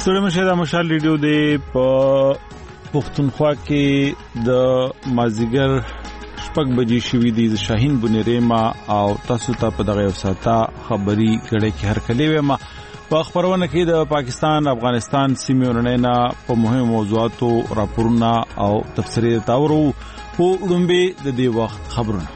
ستړي مشه د مشال ریډیو دی په پښتونخوا کې د مازیګر شپږ بجې شوې دي د شاهین بنیریما او تاسو ته په دغه وساته خبري غړې کې هر کلی وېما په خبرونه کې د پاکستان افغانستان سیمې ورننه په مهمو موضوعاتو راپورونه او تفسیري تاورو په وړاندې د دې وخت خبرونه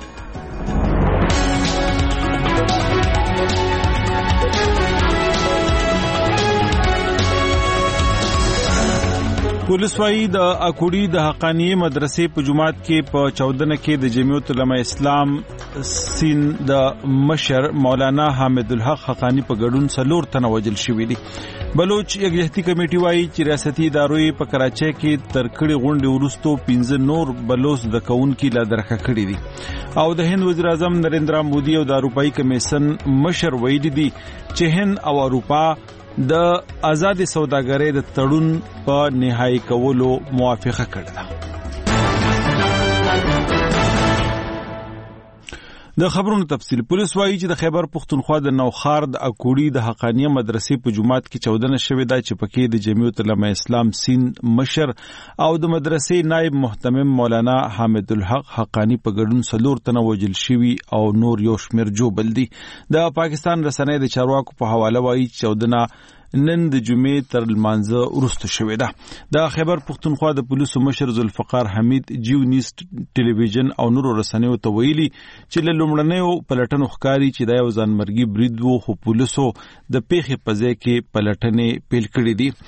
پولیس وايي د اکوړي د حقانیه مدرسې په جماعت کې په 14 کې د جمعیت علماء اسلام سین د مشر مولانا حامد الحق حقانی په ګډون سلور تنه وجل شوې دي. بلوچ یکجهتي کمیټي وايي چې ریاستي ادارې په کراچۍ کې ترکړې غونډې ورستو 15 نور بلوچ د کونکي لا درکه کړې دي او د هند وزیر اعظم نریندرا مودي او د اروپאי کمیشن مشر ویلي دي چې هند او اروپا د آزاد سوداګرۍ د تړون په نهایی کولو موافقه کړې ده. د خبرونو تفصیل پولیس وايي چې د خیبر پښتونخوا د نوخار د اکوړي د حقانیه مدرسې په جماعت کې 14 شوې ده چې پکې د جمعیت علماء اسلام سین مشر او د مدرسې نائب محتمم مولانا حامد الحق حقانی په ګډون سلور تنه وجل شوي او نور یو شمیر جوبل دي. د پاکستان رسنۍ د چارواکو په حواله وايي چې 14 نن د جمعې تر لمانځه وروسته شوې ده. د خیبر پښتونخوا د پولیسو مشر ذوالفقار حمید جیو نیوز ټلویزیون او نورو رسنیو ته ویلي چې له لومړنیو پلټنو ښکاري چې د یو ځانمرګي برید وو خو پولیسو د پیښې په ځای کې پلټنې پیل کړې دي.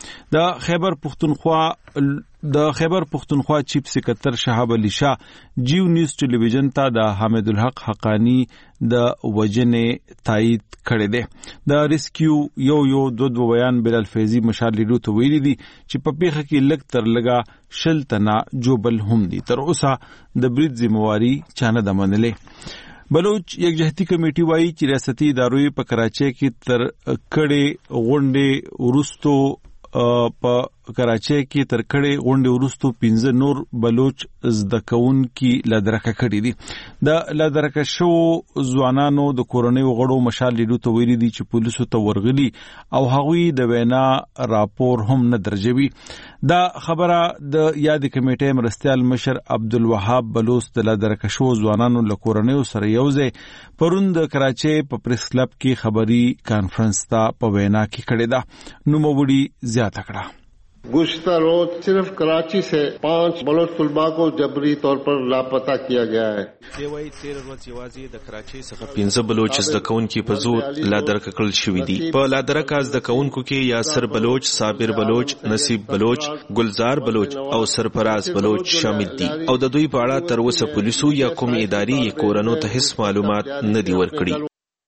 د خیبر پښتونخوا چیف سکرټر شهاب علي شاه جیو نیوز ټلویزیون ته د حامد الحق حقانی د وجنې تایید کړی دی. د ریسکیو یو دو بیان بلال فیضی مشال لیډو ته ویلي دي چې په پیښه کې لږ تر لږه شل تنه جوبل هم دي. تر اوسه د برید ذمہواری چانه د منلې. بلوچ یکجهتي کمیټي وايي چې ریاستي ادارې په کراچۍ کې تر کړې غونډې ورستو په کراچۍ کې تر کړې غونډې ورستو 15 نور بلوچ زدکون کې لدرکه کړې دي. د لدرکه شو ځوانانو د کورنۍ غړو مشال لیدو ته ویلي دي چې پولیسو ته ورغلي او هغوی د وینا راپور هم نه درجوي. دا خبره د یاد کمیټې مرستيال مشر عبدالوهاب بلوچ د لدرکه شو ځوانانو له کورنۍ سره یوځای پرون د کراچۍ په پریس کلب کې خبري کانفرنس ته په وینا کې کړې ده. نو موړي زیاته کړه. गुज़िश्ता रोज सिर्फ कराची से 5 बलोच तलबा को जबरी तौर पर लापता किया गया है. دیوای 13 ورځې یوازې د کراچۍ څخه 15 بلوچ زدکونکي په زور لا درکه کړل شوې دي. په لا درکه زدکونکو کې یاسر بلوچ، صابر بلوچ، نصیب بلوچ، گلزار بلوچ او سرفراز بلوچ شامل دي او د دوی په اړه تر اوسه پولیسو یا کوم اداري یا کورنو ته هیڅ معلومات نه دي ورکړي.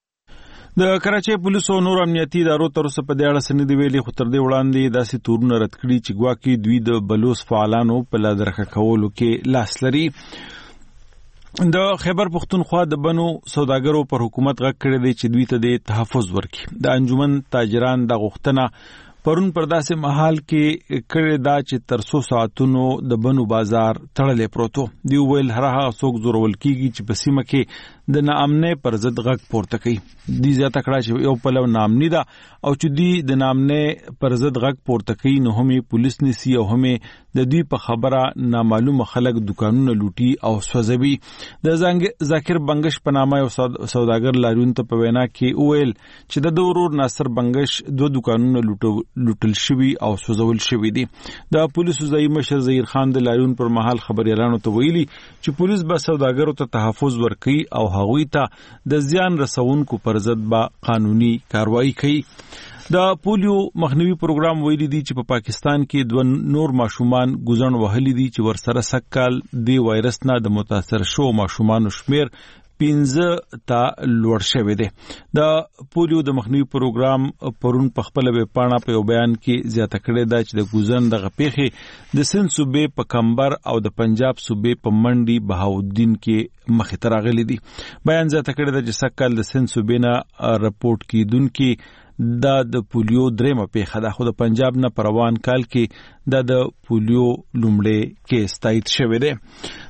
د کراچۍ پولیسو نور امنیتي ادارو تر اوسه په دې اړه څه نه دي ویلي، خو تر دې وړاندې داسې تورونه رد کړي چې ګواکې دوی د بلوچ فعالانو په لا درکه کولو کې لاس لري. د خیبر پښتونخوا د بنو سوداګرو پر حکومت غږ کړی دی چې دوی ته د تحفظ ورکړي. د انجمن تاجران د غوښتنه پرون پر داسې محل کې کړی دا چې تر 100 ساعتونو د بنو بازار تړلې پروتو. دی ویل هر هغه څوک زورول کیږي چې په سیمه کې د ناامنۍ پر ضد غږ پورته کوي. دی زیاته کړه چې یو پلو ناامني ده او چې دی د ناامنۍ پر ضد غږ پورته کوي نو هم پولیس نسی او هم د دوی په خبره نامعلومه خلک دکانونه لوټي او سوځوي. د ذاکر بنگش په نامه یو سوداګر لاریون ته په وینا کې ویل چې د ورور ناصر بنگش 2 دکانونه لوټل شوي او سوځول شوي دي. د پولیسو ځای مشر ظهیر خان د لاریون پر مهال خبريالانو ته ویلي چې پولیس به سوداګرو ته تحفظ ورکړي او هغوی ته د زیان رسونکو پر ضد به قانوني کاروایی کوي. د پولیو مخنیوي پروګرام ویلي دی چې په پاکستان کې 2 نور ماشومان ګزن وهلي دي چې ورسره سکل دی وایرس نه د متاثر شو ماشومان شمیر 15 تا لوړ شوی دی. د پولیو د مخنیوي پروګرام پرون په خپل ویب پاڼه په یو بیان کې زیاته کړی دا چې د ګوزن د غپېخي د سند صوبې په کمبر او د پنجاب صوبې په منډي بهاودین کې مخې ته راغلي دي. بیان زیاته کړی دا چې سکل د سند صوبې نه رپورټ کیدونکي دا د پولیو درېمه پیښه ده، خو د پنجاب نه پروان کال کې دا د پولیو لومړی کیس تایید شوی دی.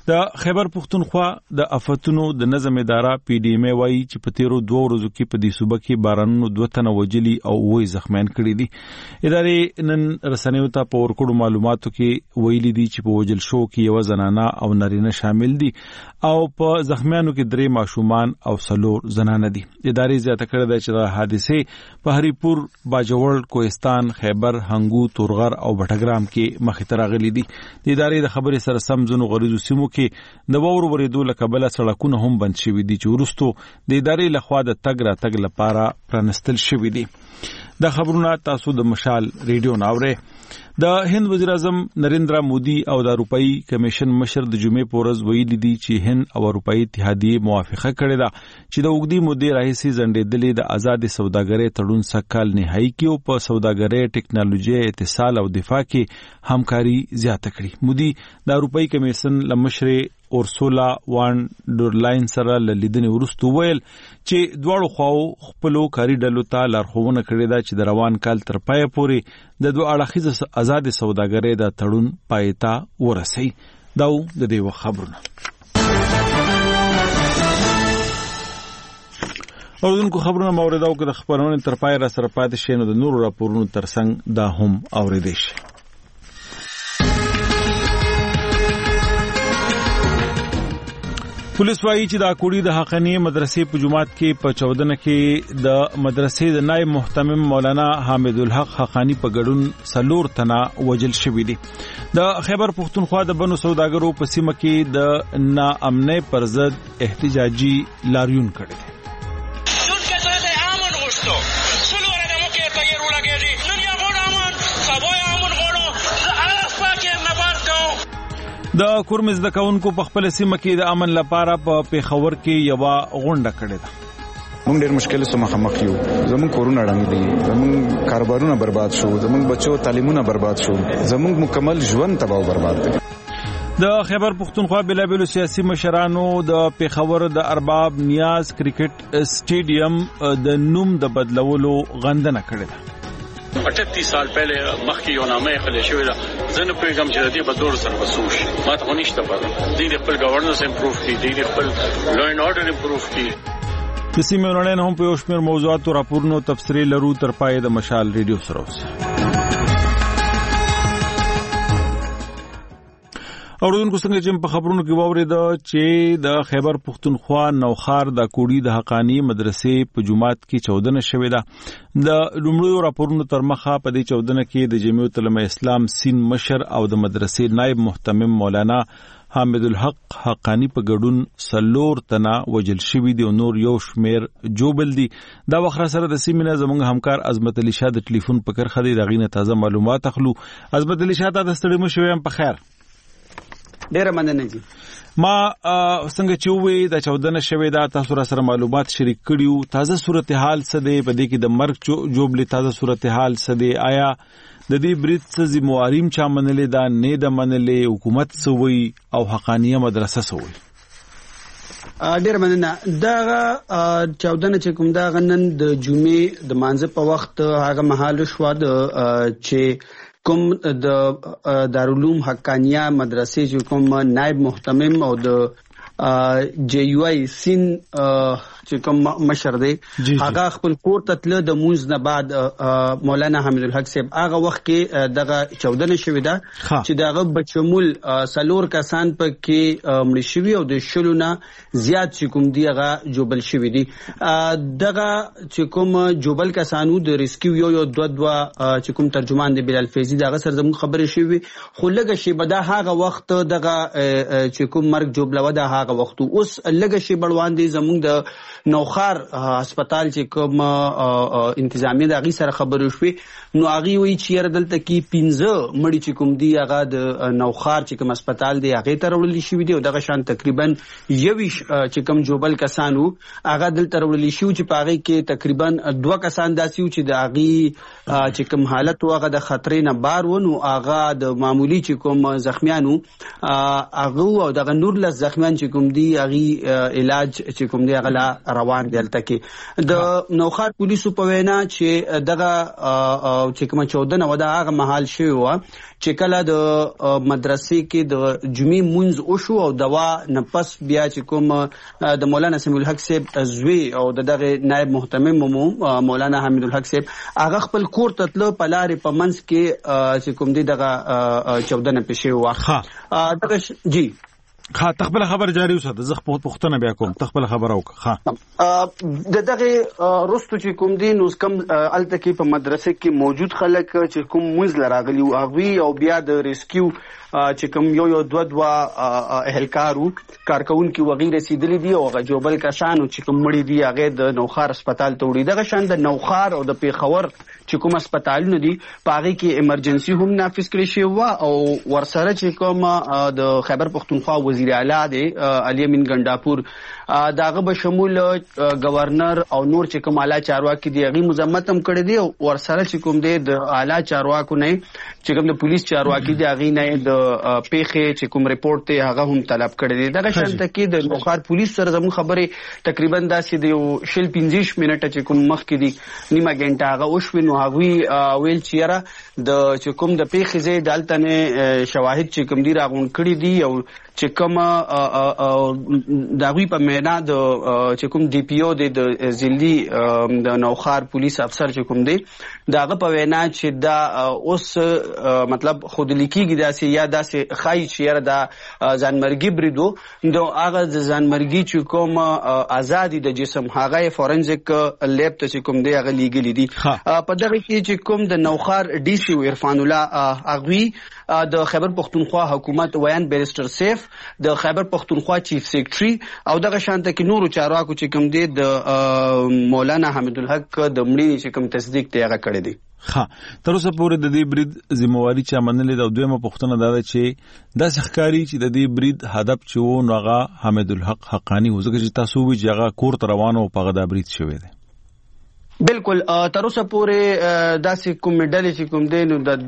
د خیبر پختونخوا د افتونو د نظم اداره پی ډی ایم وايي چې په تیرو 2 ورځو کې په دې صوبه کې بارانونو 2 تنه وجلي او 8 زخمیان کړي دي. ادارې نن رسنیو ته په ورکړو معلوماتو کې ویلي دي چې په وجل شو کې یو زنانه او نارینه شامل دي او په زخمیانو کې 3 ماشومان او 4 زنانه دي. ادارې زیاته کړې ده چې د حادثې په هریپور، باجوړ، کوهستان، خیبر، هنګو، تورغر او بټګرام کې مخې ته راغلي دي. د ادارې د خبرې سره سم ځینو غریزو سیمو کې د واورو ورېدو له کبله سړکونه هم بند شوي دي چې وروستو د ادارې لخوا د تګ راتګ لپاره پرانستل شوي دي. دا خبرونه تاسو د مشال ریډیو نه اورئ. د هند وزیر اعظم نریندرا مودي او د اروپאי کمیشن مشر د جمعې په ورځ ویلي دي چې هند او اروپאי اتحادیه موافقه کړې ده چې د اوږدې مودې راهیسې ځنډېدلې د آزاد سوداګرۍ تړون سږ نهایی کې او په سوداګرۍ، ټیکنالوژي، اتصال او دفاع کې همکاري زیاته کړي. مودي د اروپאי کمیشن لمشر اورسولا وان ډر لاین سره لیدنې وروسته ویل چې دواړو خواو خپلو کاري ډلو ته لارښوونه کړې ده چې د روان کال تر پایه پورې د دوه اړخیزه آزاد سوداګرۍ د تړون پای ته ورسوي. دا د دې خبرونه. اوردونکو خبرونه مورداو کې د خبرونې تر پای را سره پاتې شي نو د نورو راپورونو ترڅنګ دا هم اوریدئ شي. پولیس وايي چې د اکوړي د حقاني مدرسې په جماعت کې په 14 کې د مدرسې د نائب محتمم مولانا حامد الحق حقاني په ګډون 4 تنه وجل شوي دي. د خیبر پختونخوا د بنو سوداګرو په سیمه کې د ناامنۍ پر ضد احتجاجي لاریون کړی دی. د کورمز د کاونکو په خپل سیمه کې د امن لپاره په پیښور کې یو غونډه کړې ده. موږ ډېر مشکل سره مخامخ یو. زموږ کورونه ړنګ دي، زموږ کاروبارونه برباد شو، زموږ بچو تعلیمونه برباد شو، زموږ مکمل ژوند تباہ او برباد دی. د خیبر پختونخوا بېلابېلو سیاسي مشرانو د پیښور د ارباب نیاز کرکټ سټیډیم د نوم د بدلولو غندنه کړې ده. 38 سال پہلے مخکی یو نامه خلې شوې ده. زه نه پوهېږم چې د دې بدلول سره وسوش ما ته نشته پته. دې خپل گورننس امپروف کړي، دې خپل لا اینډ اورډر امپروف کړي. د سیمې ورانین هم په یو شمېر موضوعاتو راپورونو تفصیلي لرو. تر پای د مشال ریډیو سره اوسئ. اوردونکو څنګه چې په خبرونو کې واورېده چې د خیبر پختونخوا نوخار د کوړی د حقانی مدرسې په جماعت کې 14 شوې ده. د لومړیو راپورونو تر مخه په دې 14 کې د جمعیت علماء اسلام سین مشر او د مدرسې نائب محتمم مولانا حامد الحق حقانی په ګډون 4 تنه وجل شوي دي او نور یو شمیر جوبل دي. دا وخت سره د سیمینه زموږ همکار عظمت علي شاه د ټلیفون په کرخه دی دغینه تازه معلومات اخلو. عظمت علي شاه ته ستړي مشوي هم په خیر. ډېر مننه جی. ما څنګه چې وې د 14 شوې دا تاسو را سره معلومات شریک کړیو. تازه صورتحال څه دی په دې کې د مرګ جوبلې تازه صورتحال څه دی؟ آیا د دې برید څه ذمہواریم چا منلې دا نه د منلې حکومت څه وی او حقانیه مدرسه څه وی؟ ډېر مننه. دا 14 چې کوم دا غنن د جمعې د مانځه په وخت هغه مهال شو د چې کوم د دارالعلوم حقانیه مدرسې چې کوم نائب محتمم او د جی یو آی سین چې کوم مشر دی هغه خپل کور ته تل د مونږ نه بعد مولانا حامد الحق صاحب هغه وخت کې دغه 14 شوې ده چې دغه بچمول 4 کسان په کې مړ شوي او د شلونه زیات چې کوم دی هغه جوبل شوي دي. دغه چې کوم جوبل کسانو د ریسکیو یو دوه چې کوم ترجمان دی بلال فیضی دغه سره زموږ خبرې شوي خو لږه شی به دا هغه وخت دغه چې کوم مرګ جوبلو ده هغه وخت اوس لږه شی بړوان دي زموږ د نوخار هسپتال چې کوم انتظامیه د هغې سره خبرې شوې نو هغې وایي چې یاره دلته کې 15 مړي چې کوم دي هغه د نوخار چې کوم هسپتال دی هغې ته راوړلی شوي دي او دغه شان تقریبا 21 چې کوم جوبل کسان وو هغه دلته راوړلی شوي چې په هغې کې تقریبا 2 کسان داسې وو چې د هغې چې کوم حالت و هغه د خطرې نه بار و نو هغه د معمولي چې کوم زخمیان وو هغه او دغه 19 زخمیان چې چې کوم دی اغي علاج چې کوم دی غلا روان دی تلته کې د نوخار پولیسو په وینا چې دغه چې کوم 14 نو دا هغه محل شوی و چې کله د مدرسې کې د جمعې مونږ او شو او دوا نفس بیا چې کوم د مولانا سمیع الحق صاحب زوی او دغه نائب محتمم مولانا حمید الحق صاحب هغه خپل کور ته تلو په لارې په منځ کې چې کوم دی دغه 14 نه پېښې و دغه جی تخبل خبر جاری وساته زه پختنه بیا کوم تخبل خبر اوکه دغه رستو چې کوم دین اوس کم الته کې په مدرسې کې موجود خلک چې کوم منځ لراغلی او اغوی او بیا د ریسکیو چې کوم یو دوا اهلکارو کارکون کې وغیره رسیدلی دی او غجوبل کسانو چې کوم مړي دی هغه د نوخار هسپتال ته وړي دغه شان د نوخار او د پیښور چې کوم هسپتالونه دي پاره کې ایمرجنسي هم نافذ کړی شوی و او ورسره چې کوم د خیبر پختونخوا وزیر اعلی دی علي امین ګنداپور داغه به شمول گورنر او نور چې کوم اعلی چارواکي دی هغه مزمت هم کړی دی او ورسره چې کوم دی د اعلی چارواکو نه چې کوم د پولیس چارواکي دی هغه نه د پیښې چې کوم ریپورت ته هغه هم طلب کړی دی دغه شان ته کې د نوخار پولیس سره زموږ خبره تقریبا داسې د 15 منټه چې کوم مخ کې دی نیمه غنټه هغه اوښوي نو هغه ویل چیرې د چې کوم د پیښې زې دالته نه شواهد چې کوم دی راغون کړی دی او چې کوم داوی په معنا د چې کوم ډي پی او د ضلعي د نوخار پولیس افسر چې کوم دی داغه په وینا چې دا اوس مطلب خود لیکيږي داسې یا داسې خای چیرې دا ځانمرګي بریدو نو هغه د ځانمرګي چې کوم ازادي د جسم هغه فورنزیک لیب ته چې کوم دی هغه لیګلی دي په دغه کې چې کوم د نوخار ډي سی عرفان الله اغوی د خیبر پختونخوا حکومت ویان بیرستر سیف د خیبر پختونخوا چیف سیکریټري او دغه شانته کې نورو چارواکو چې کوم دي د مولانا حمید الحق د مړي چې کوم تصدیق ته هغه کړی دی تر اوسه پورې د دې برید ذمہواری چا منلې د دویمه پښتنه دا چې د ښکاری چې د دې برید هدف چې و نو هغه حمید الحق حقانی وزګه چې تاسو وی چې هغه کور ته روانو په غدا برید شوی دی بالکل تر اوسه پورې داسې کوم ډلې چې کوم دی نو د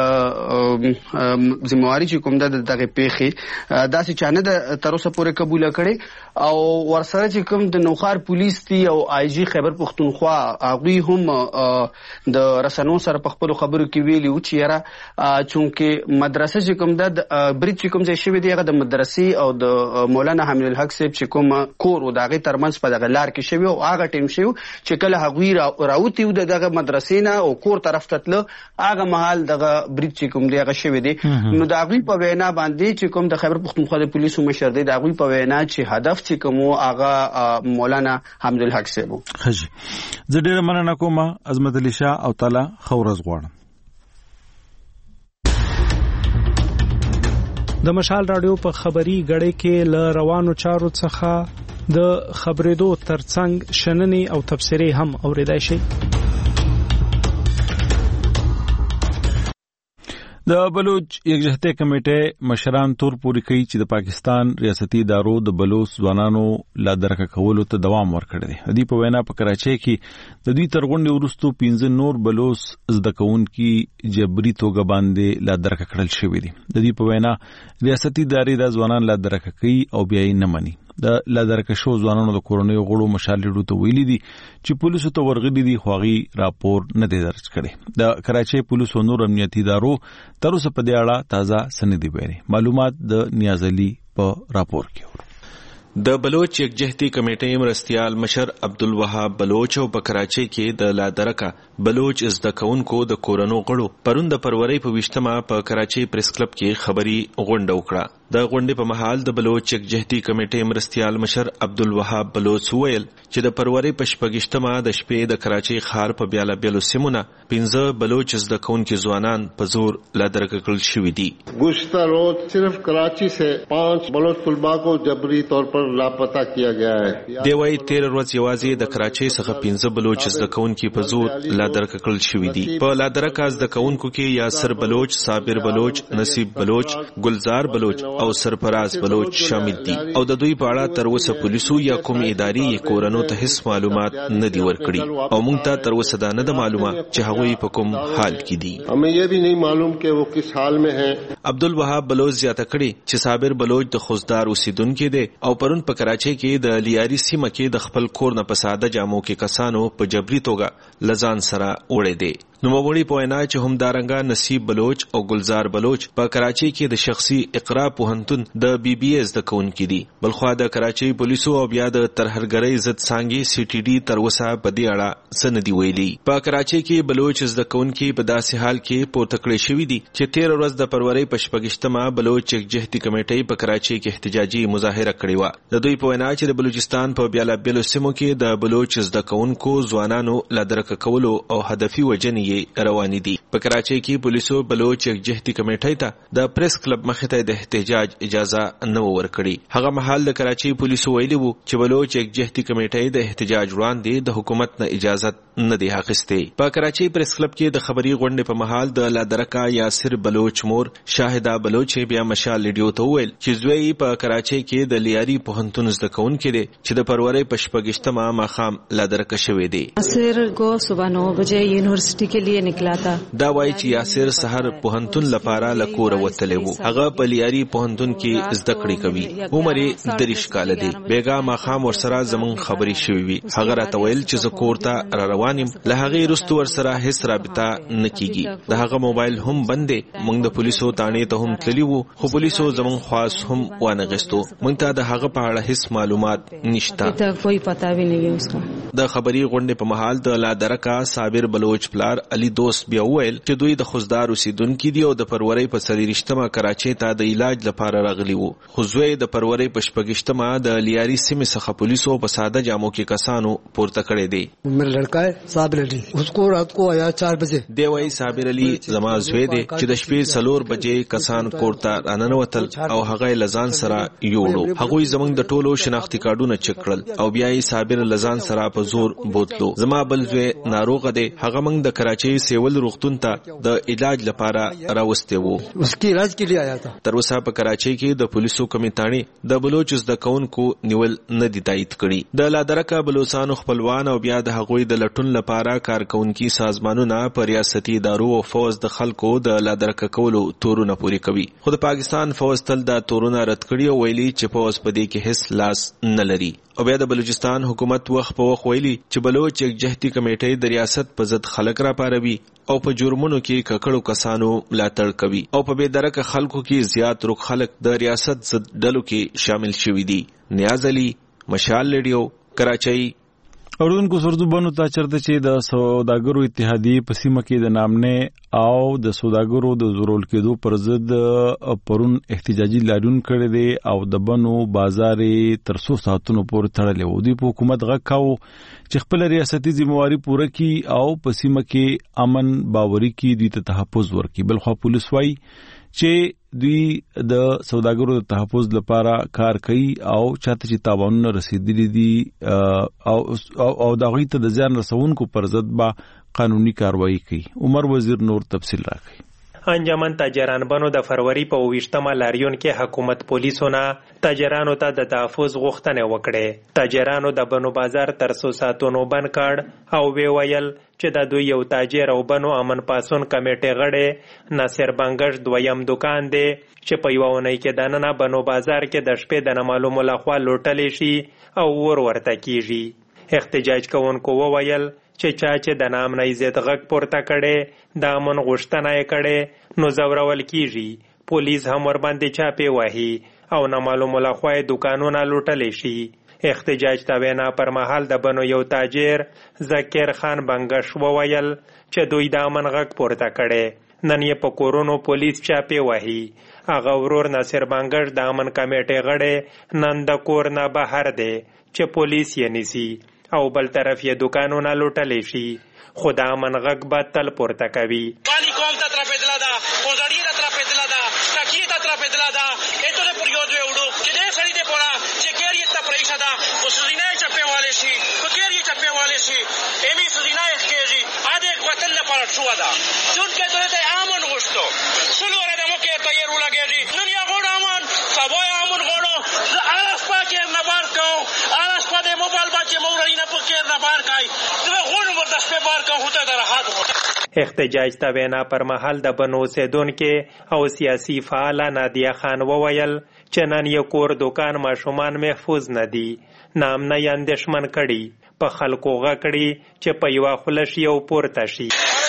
دې ذمہواری چې کوم د دغه پیښې داسې چانه د تر اوسه پورې قبول کړي او ورسره چې کوم د نوخار پولیس دی او آی جی خیبر پختونخوا هغه هم د رسنو سره په خپل خبرو کې ویلي و چې یاره چونکه مدرسې چې کوم د برید چې کوم ځای شوی دی هغه د مدرسې او د مولانا حمید الحق صاحب چې کوم کور او دغه ترمنځ په دغه لار کې شوی او هغه ټیم شوی چې کله هغه راوتی و دغه مدرسې نه او کور طرف ته تل هغه محل دغه برید چې کوم دی هغه شوی دی نو دا غوی په وینا باندې چې کوم د خیبر پختونخوا د پولیسو مشر دی دا غوی په وینا چې هدف چې کوم هغه مولانا حمید الحق صاحب خجی زه ډیره مننه کوم عظمت علي شاه او تعالی خورز غواړم د مشال رادیو په خبري غړې کې ل روانو چارو څخه د خبرېدو ترڅنګ شننې او تفسیرې هم اوریدای شي د بلوچ یکجهتي کمیټه مشران تور پوری کوي چې د پاکستان ریاستي ادارو د بلوچ ځوانانو لا درک کولو ته دوام ورکړي دي د په وینا په کراچۍ کې د دوی ترغونډي ورستو 15 نور بلوچ زده کوونکي جبري توګه باندې لا درک کړل شوی دي د دې په وینا ریاستي ادارې د ځوانان لا درک کوي او بیا یې نه مني د لا درک شو ځوانانو د کورونی غړو مشالېډو ته ویلي دي چې پولیسو ته ورغلي دي خوغي راپور نه دی درج کړي د کراچۍ پولیسو نور امنیتي ادارو تر اوسه په دې اړه تازه سندې بیري معلومات د نیاز علي په راپور کې د بلوچ یکجهتي کمیټې مرستیال مشر عبدالوهاب بلوچ او په کراچۍ کې د لادرکا بلوچ زده کوونکو د کورونو غړو پرون د فروری په 20مه په کراچۍ پریس کلب کې خبري غونډه وکړه د غونډې په محل د بلوچ یکجهتي کمیټې مرستیال مشر عبدالوهاب بلوچ ویل چې د فروری په 20مه د شپې د کراچۍ ښار په بیاله بیلو سیمونه 15 بلوچ زده کوونکي ځوانان په زور لادرک کړل شوي دي گزشتہ روز صرف کراچی سے 5 بلوچ طلباء کو جبری طور پر لاپتہ کیا گیا ہے دی وايي 13 ورځې یوازې د کراچۍ څخه 15 بلوچ زده کوونکي په زور لادرک کړل شوي دي په لادرک زده کوونکو کې یاسر بلوچ صابر بلوچ نصیب بلوچ گلزار بلوچ او سرفراز بلوچ شامل دي او د دوی په اړه تر اوسه پولیسو یا کوم ادارې کورونو ته هیڅ معلومات نه دی ورکړي او موږ ته تر اوسه دا نه د معلومه چې هغوی په کوم حال کې دي. हमें ये भी नहीं मालूम कि वो किस हाल में हैं. عبدالوهاب بلوچ زیاته کړي چې صابر بلوچ د خوزدار اوسیدونکو دی او پرون په کراچۍ کې د لیاري سیمه کې د خپل کور نه په ساده جامو کې کسانو په جبري توګه لزان سره وړي دي. نوموړي په وینا چې همدارنګه نصیب بلوچ او گلزار بلوچ په کراچۍ کې د شخصي اقرا پوهنتون د بی بی ایس د کونکي دي. بلخوا د کراچۍ پولیسو او بیا د ترهرګرۍ ضد څانګې سی ټي ډي تر اوسه په دې اړه څه نه دي ویلي. په کراچۍ کې بلوچ زده کوونکي په داسې حال کې پورته کړی شوي دي چې 13 ورځ د فروری په 26مه بلوچ یکجهتي کمیټې په کراچۍ کې احتجاجي مظاهره کړې وه. د دوی په وینا چې د بلوچستان په بیلابیلو سیمو کې د بلوچ زده کوونکو ځوانانو له درکه کولو او هدفي وژنې روانې دي. په کراچۍ کې پولیسو بلوچ یکجهتي کمیټې ته د پریس کلب مخې ته د احتجاج اجازه نه ورکړي. هغه مهال د کراچۍ پولیسو ویلي وو چې بلوچ یکجهتي کمیټې د احتجاج وړاندې د حکومت نه اجازه نه دی اخیستې. په کراچۍ پریس کلب کې د خبري غونډې په مهال د لادرکا یاسر بلوچ مور شاهدا بلوچ بیا مشال لیډیو ته ویل چې زوی په کراچۍ کې د لیاري پوهنتون زده کوونکی دی چې د فروری په 26مه ماښام لادرکه شوی دی. یاسر کو صبح 9 بجے یونیورسيټي کې لیے دا وایي چې یاسر سحر پوهنتون لپاره لکور وتلی وو. هغه په لیاري پوهنتون کې زده کړې کوي. عمر یې 30 کاله دی. بیګا ماښام ورسره زمون خبرې شوې وي. هغه راته ویل چې زه کور ته را روان یم. له هغې وروسته ورسره هیڅ رابطه نه کیږي. د هغه موبایل هم بند دی. موږ د پولیسو تانې ته هم تللي وو خو پولیسو زمون خواص هم وانغېستو. موږ ته د هغه په اړه هیڅ معلومات نشته. د خبري غونډې په مهال د لادرکا صابر بلوچ پلار علي دوست بیا ویل چې دوی د خوزدار اوسیدونکو دي او د فروری په 23مه کراچۍ ته د علاج لپاره راغلي وو. خو زوی د فروری په 26مه د لیاري سیمې څخه پولیسو په ساده جامو کې کسانو پورته کړی دی. میرا لڑکا ہے صابر علي، اس کو رات کو آیا 4 بجے. دی وایي صابر علي زما زوی دی چې د شپې 4 بجې کسان کور ته راننوتل او هغه لزان سره یوړو. هغوی زمونږ د ټولو شناختی کارډونه چک کړل او بیا یې صابر لزان سره په زور بوتلو. زما بل زوی ناروغ دی. هغه موږ د کراچۍ سیول روغتون ته د علاج لپاره راوستي وو. اس کی علاج کے لیے آیا تھا. تر اوسه په کراچۍ کې د پولیسو کمیټانی د بلوچ زده کوونکو نیول نه دي تایید کړي. د لادرکا بلوچستان خپلوان او بیا د هغوی د لټون لپاره کارکونکي سازمانونه په ریاستي ادارو او فوج د خلکو د لادرکا کولو تورونه پوری کوي. خو د پاکستان فوج تل دا تورونه رد کړي او ویلي چې فوج په دې کې هیڅ لاس نه لري. او بیا د بلوچستان حکومت وخت په وخت ویلي چې بلوچ یکجهتي کمیټې د ریاست په ضد خلک را پاروي او په جرمونو کې ککړو کسانو ملاتړ کوي او په بېدرکه خلکو کې زیات روک خلک د ریاست ضد ډلو کې شامل شوي دي. نیاز علي، مشال لیډیو، کراچۍ. اردوونکو سردو بنو ته چرته چې د سوداګرو اتحادیې په سیمه کې د نامنې او د سوداګرو د زورول کېدو پر ضد پرون احتجاجي لاریون کړی دی او د بنو بازار تر 100 ساعتونو پورې تړلی و. دوی په حکومت غږ کاوه چې خپل ریاستي ذمہواري پوره کړي او په سیمه کې امن باوري کړي، دوی ته تحفظ ورکړي. بلخوا پولیس وایي چې دوی د سوداګرو د تحفظ لپاره کار کوي او چاته چې تاوانونه رسیدلي دي او د هغوی ته د زیان رسونکو پر ضد به قانوني کاروایی کوي. عمر وزیر نور تفصیل راکوي. انجمن تاجران بنو د فروری په 28مه لاریون کې حکومت پولیسونه تاجرانو ته د تحفظ غوښتنه وکړه. تاجرانو د بنو بازار تر 100 ساعتونو بند کړ او ویل چې د دوی یو تاجر او بنو امن پاسون کمیټې غړي ناصر بنگش دویم دکان دی چې په یو ونی کې د نن بنو بازار کې د شپې د نامعلومو لخوا لوټل شي او ورته کیږي. احتجاج کوونکو وویل چې چا چې د نام نه عزت غږ پورته کړي د امن غوښتنه یې کړي نو ځورول کیږي. پولیس هم ورباندې چاپې وهي او نامعلومو لخوا دکانونه لوټلی شي. احتجاج ته وینا پر مهال د بنو یو تاجر ذکر خان بنگش وویل چې دوی د امن غږ پورته کړي، نن یې په کورونو پولیس چاپې وهي. هغه ورور ناصر بنگش د امن کمیټې غړی نن د کور نه بهر دی چې پولیس یې نیسي او بل طرف یې دکانونه لوټلی شي. خو د امن غږ به تل پورته کوي. پانی قوم ته ترپېدله ده، خوزړي ته ترپېدله ده، ټکي ته ترپېدله ده. ایتو د پریود وړو چې دې سړي دې پوره چې ګیر یې ته پریښه ده خو سزینه یې چپېوالی شي، په ګیر یې چپېوالی شي، ایمې سزینه یې ښکېږي. ا دې وطن لپاره شوه ده چونکې دوی ته امن غوښتو. سلو ورځې مخکې ته یې ولګېږي. نن یې غوړ امن بار کای دغه غون ور د شپې بار کا هوته د راحت هوته. احتجاج ته وینا پر مهال د بنو اوسیدونکو او سیاسي فعال نادیه خان وویل چې نن یو کور دکان ماشومان محفوظ نه دي، نامنه یې اندېښمن کړي، په خلکو غکړي چې په یوه خوله شي او پورته شي.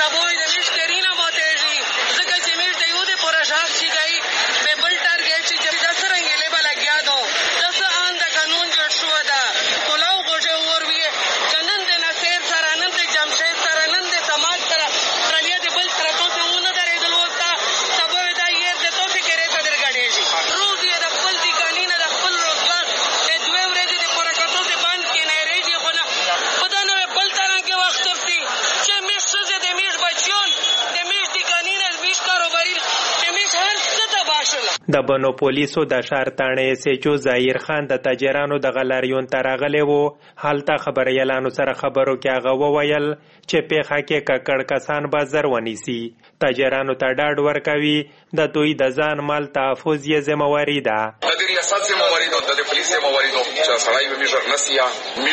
د بنو پولیسو د ښار تاڼې سیچو ظاهر خان د تاجرانو د غلاریون ته راغلی و. هلته خبریالانو سره خبرو کې هغه وویل چې پیښه کې ککړ کسان به زر ونیسي. تاجرانو ته ډاډ ورکوي د دوی د ځان مال تحفظ یې ذمهواري ده. د ریاست ذمهواري ده، د پولیس ذمهواري ده چې سړی به میژر نسیا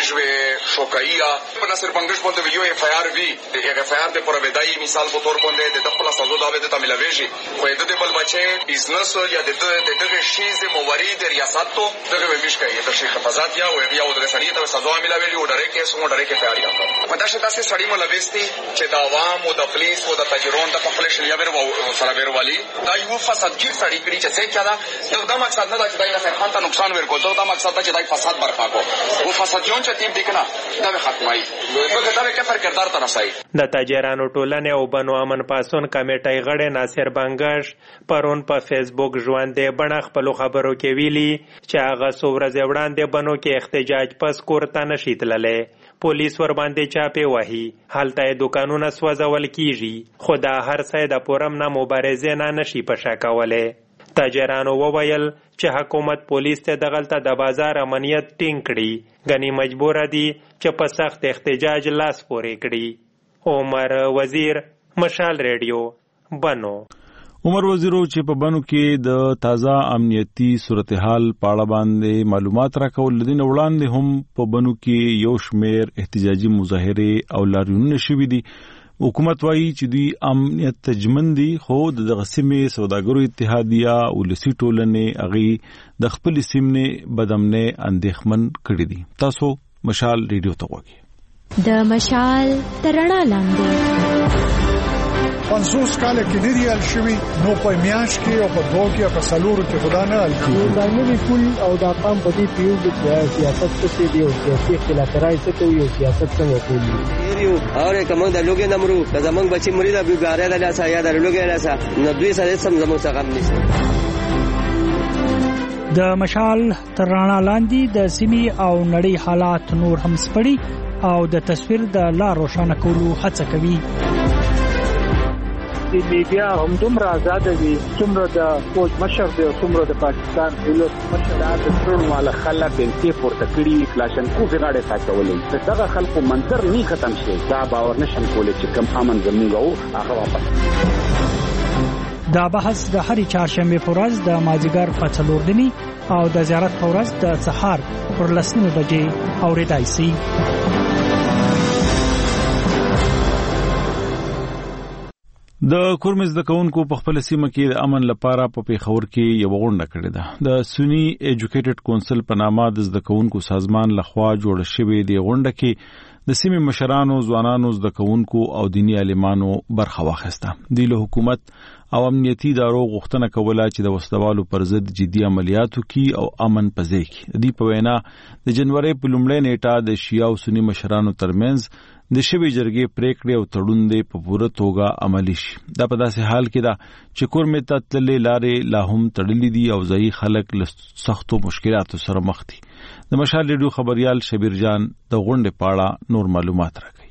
میژوي شوکایا په نصر بنگش باندې یو اف آی آر وی د اف آی آر د پر ودای مثال په تور باندې د خپل سازو دا به د تملويږي خو د بل بچي بزنس یا دغه شی ذمہواری د ریاست ته دغه ویش کوي د شیخ حفاظت یا د سړی ته سزا ملاوي او ډېر کې سمو ډېر کې پیاریا په داسې تاسو سړی ملويستي چې د عوام او د پولیس او د تاجرون د خپل شلیه ور سره ورولي دا یو فسادګر سړی کړي چې څه کړه دا مقصد نه دا چې دای خیر خان ته نقصان ورکول دا مقصد دا چې دای فساد برپا کو او فسادیون چې تیم دکنه دا ختمای دغه دا کفر کردار ته رسای. د تاجرانو ټولنې او بنو امن پاسون کمیټې غړي ناصر بنگش پرون په فیسبوک ژوندې بڼه خپلو خبرو کې ویلي چې هغه څو ورځې وړاندې بنو کې احتجاج پس کور ته نشي تللی. پولیس ور باندې چاپې وهي، هلته دوکانونه سوځول کیږي، خو دا هر څه د پورم نه مبارزې نه نشي په شا کولی. تاجرانو وویل چې حکومت پولیس ته دغلته د بازار امنیت ټینګ کړي، ګنې مجبوره دي چې په سخت احتجاج لاس پورې کړي. عمر وزیر، مشال ریډیو، بنو. عمر وزیرو چې په بنو کې د تازه امنیتي صورتحال په اړه باندې معلومات راکول، لدین وړاندې هم په بنو کې یو شمیر احتجاجي مظاهره او لاریونونه شوي دي. حکومت وایي چې دوی امنیت تجمن دي، خو د سیمې سوداګرو اتحادیه او ولسي ټولنې هغې د خپل سیمې بدامنۍ اندېښمن کړي دي. تاسو مشال ریډیو ته غواړئ. د مشال تر رڼا لاندې 50 کال کې دی ریال شوی نو په میاش کې او په دوه کې په سلورو کې خدا نه حل کیږي. دا نوی پول او دا قام په دې پیو د سیاست څخه دی او سیاسي اختلافات څخه یو سیاست څنګه کوي یو اور کوم د لوګي نمرو د زمنګ بچي مری دا بیګاره د لاسه یا د لوګي لاسه نو دوی سره سم زموږ څخه غم نشته. د مشال تر رڼا لاندې د سیمې او نړۍ حالات نور هم سپړي او د تصویر د لار روښانه کولو هڅه کوي. د میډیا هم دومره آزاد دي څومره د فوج مشر دی او څومره د پاکستان دولت مشر د ټول مال خلک بنتي پورته کړي کلاشنکوف غاړه ساتولې دغه خلکو منظر نه ختم شي. دا باور نشم کولای چې کم امن زموږ او هغه واپس. دا بحث د هرې چهارشنبه په ورځ د مازیګر په 4 او د زیارت په ورځ د سهار پر 10 بجې اورېدای شي. د کورمز د کونکو په خپل سیمه کې د امن لپاره په پیښور کې یو غونډه کړې ده. د سونی ایجوکیټډ کونسل په نامه د زده کونکو سازمان لخوا جوړه شوې د غونډه کې د سیمې مشرانو، ځوانانو، زده کونکو او دینی عالمانو برخه واخیسته. د حکومت او امنیتي ادارو غوښتنه کوله چې د وسلوالو پر ضد جدي عملیاتو کې او امن پځې کې. د په وینا د جنوري په لومړۍ نیټه د شیعه او سنی مشرانو ترمنځ د شوی جرګې پریکړې او تړون دې په پوره توګه عملي شي. دا په داسې حال کې ده چې کورمې ته تللې لارې لا هم تړلې دي او ځایي خلک له سختو مشکلاتو سره مخ دي. د مشال ریډیو خبريال شبیر جان د غونډې په اړه نور معلومات راکړي.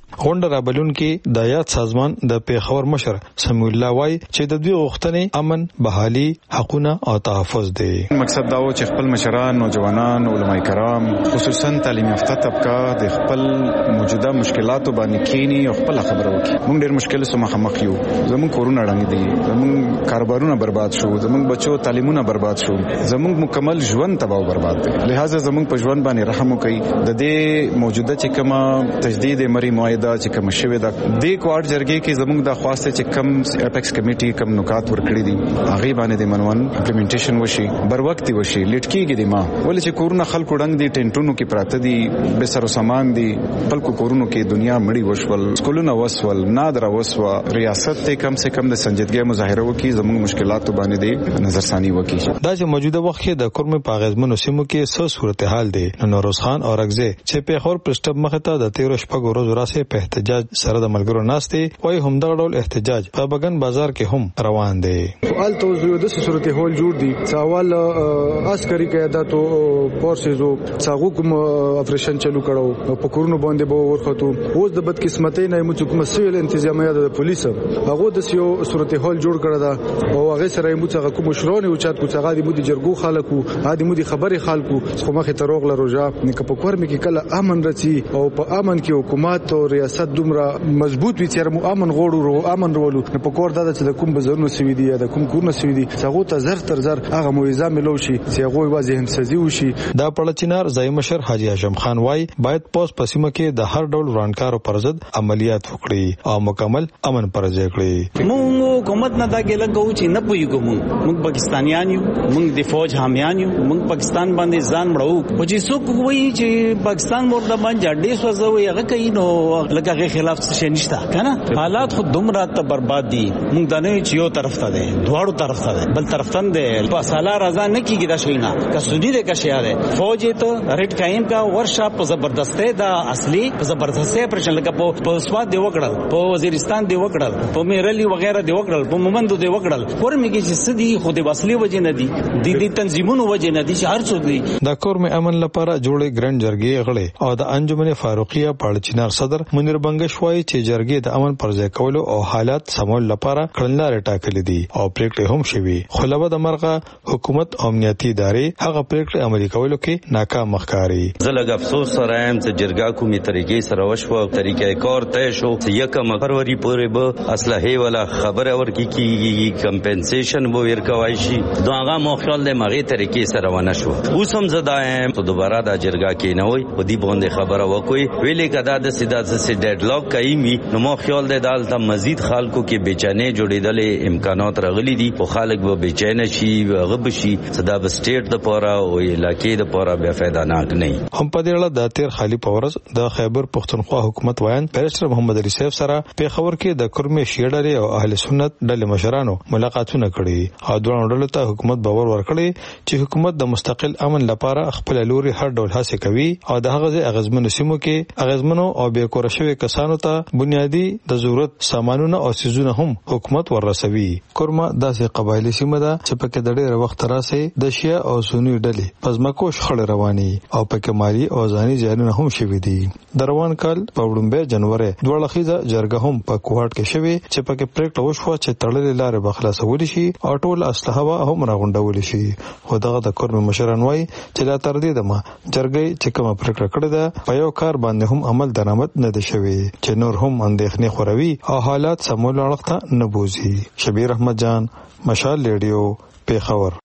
غونډه رابلون کې د یاد سازمان د پیښور مشر سمیع الله وای چې د دوی غوښتنې امن، بحالي، حقونه او تحفظ دي. مقصد دا و چې خپل مشران، نوجوانان، علماء کرام، خصوصا تعلیم یافته طبقه د خپل موجوده مشکلاتو باندې کینی او خپل خبرو وکړي. موږ ډېر مشکل سره مخامخ یو. زموږ کورونه ړنګ دي، زموږ کاروبارونه برباد شو، زموږ بچو تعلیمونه برباد شو، زموږ مکمل ژوند تباہ او برباد دي. لہذا زموږ په ژوند باندې رحم وکړي. د دې موجوده چې کومه تجدید مری معاهده چې کوم شوی دا د کوارټ جرګې کې زموږ د خواسته چې کم اپیکس کمیټي کم نکات ورکړي دي هغه باندې د منون امپلیمنټیشن وشي، بر وخت وشي، لیټ کېږي د ما ولې چې کورونه خلکو ډنګ دي، ټینټونو کې پراته دي، به سر سامان دي، خلکو کورونو کې دنیا مړی وشول، سکولونه وسول، نادر وسوا. ریاست ته کم سے کم د سنجیدګۍ مظاهره وکړي، زموږ مشکلات باندې د نظرثانی وکړي. دا چې موجوده وخت کې د کورم په غزمنو سیمو کې څه صورتحال دی. نوروز خان اورغزه چې په خور پرسټب مخه ته د 13 شپږ ورځې راسه په احتجاج سره د ملګرو ناشته وای هم دغه ډول احتجاج په بغن بازار کې هم روان دی. سوال توزیع د صورتحال جوړ دي. سوال عسکري قیادت او فورسز او څاغو کوم اپریشن چلو کړو په کورونو باندې به ورخته. اوس د بدقسمتۍ نه موږ کوم سیول انتظامیه د پولیسو هغه د سیو صورتحال جوړ کړی دا او هغه سره موږ کوم شرونه او چات کو څنګه د مودي جرګو خلکو عادي مودي خبري خلکو خو مخه تروغ لروجا نه په کور مې کې کله امن رچی او په امن کې حکومت او ریاست دومره مضبوط وي چې مو امن غوړو امن ورولو نه په کور دا چې د کوم بزرنو سوي دي یا د کوم کورنو سوي دي څنګه ته زر تر زر هغه موعظه ملو شي چې هغه واځي هم سزي وشي. دا پړچینار ځای مشر حاجی هاشم خان وای باید پوس پسیمه کې د هر ډول ورانکارو پر ضد عملیات وکړي او مکمل امن پر ځای کړي. موږ حکومت نه دا ګل کوو چې نه پويګو موږ پاکستانیان یو، موږ د فوج حامیان یو، موږ پاکستان باندې ځان مړو او چې څوک وایي چې پاکستان ورته باندې ډېر سوځوي هغه کوي نو لکه خلاف څه نشته کنه. حالات خود دومره ته برباد دي. موږ دنه چې یو طرف ته دي، دواړو طرف ته دي، بل طرف ته دي. په سالا رضا نه کیږي دا شي نه کسونی دې کشیاره فوج ته ریټ قائم کا ورشا په زبردسته دا اصلي په زبردسته پرشن لکه په سواد دی وکړل، په وزیرستان دی وکړل، په میرلی وغیرہ دی وکړل، په مومندو دی وکړل. ورمه کې چې سدي خو د وسلې وجه نه دي، د تنظیمونو وجه نه دي چې هر څوک دي. د کور مې امن لپاره جوړې ګرند جرګې غړي او د انجمن فاروقیه پړچینار صدر منیر بنگش وایي چې جرګې د امن پر ځای کولو او حالات سمول لپاره کړنلارې ټاکلې دي او پریکړې هم شوي. خو لبه د مرغه حکومت او امنیتي ادارې هغه پریکړې عملي کولو کې ناکام ښکاري. زه لږ افسوس سره یم چې جرګه کومې طریقې سره وشوه، طریقې کار طی شو چې 1 فروری پورې به اسلحې ولا خبره ورکی کیږي، کمپنسیشن به ورکوي شي. دا هغه مو خیال د مغه طریقې سره ونه شو. اوس هم زدایم ته دوباره د جرګه کې نه وي په دې باندې خبره وکوي ویلې کدا د سیدا سي ډیډلاک کوي نو مو خیال د دالته مزید خلکو کې بېچانه جوړېدل امکانات راغلي دي او خلک به بېچانه شي غب شي صدا به سټیټ د پاره او علاقې د پاره بیا فائدہ نه کوي. هم په دې اړه د تیر خالی پورز د خیبر پختونخوا حکومت وایي بیرسټر محمد علي سیف سره په خبر کې د کورمې شیډري او اهل سنت ډلې مشرانو ملاقاتونه کړي او دوه ډلو ته حکومت باور ورکړي چې حکومت د مستقل امن لپاره خپل لوري هر ډول هڅه کوي او د هغه اغزمنو سیمو کې اغزمنو او بې کور شوی کسانو ته بنیادی د ضرورت سامانونه او سيزونه هم حکومت ورسوي. کورما داسې قبایلی سیمه ده چې پکې د ډېر وخت راځي د شیا او سنی ډلې پزماکو شخړ رواني او پکې مالی او ځاني ځانونه هم شوي دي. د روان کال په وړاندې جنوري دوه لخیزه جرګه هم په کوهټ کې شوي چې پکې پریکړه وشوه چې تړلې لارې بخلاصول شي او ټول اسلحه هم راغونډول شي. خو دغه د کورم مشران وایي چې لا تر دې دمه جرګې چې کومه پریکړه کړې ده په یو کار باندې هم عمل درآمد نه دي شوی چې نور هم اندېښنې خوروي او حالات سمول اړخته نه بوزي. شبیر احمد جان، مشال ریډیو، پیښور.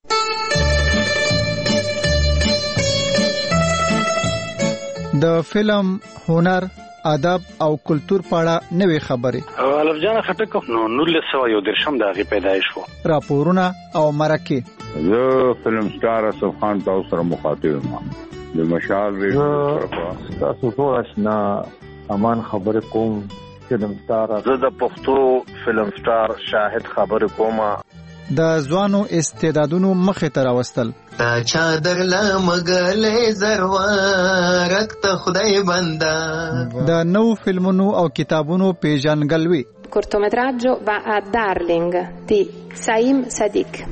د فلم، هنر، ادب او کلچر په اړه نوې خبرې الف جان خټک نو 1913 د هغه پیدایش وو. راپورونه او مرکه زه فلم سٹار اسف خان تاسو سره مخاطب یم. د مشال ریډیو تاسو ټول آشنا امان خبر کوم. فلم سٹار زه د پښتو فلم سٹار شاهد خبر کوم. د ځوانو استعدادونو مخه ته راوستل تا چادر لا مګلې زروارک ته خدای بندا. د نو فلمونو او کتابونو پیژنګلوي. cortometraggio va a Darling di Saim Sadiq.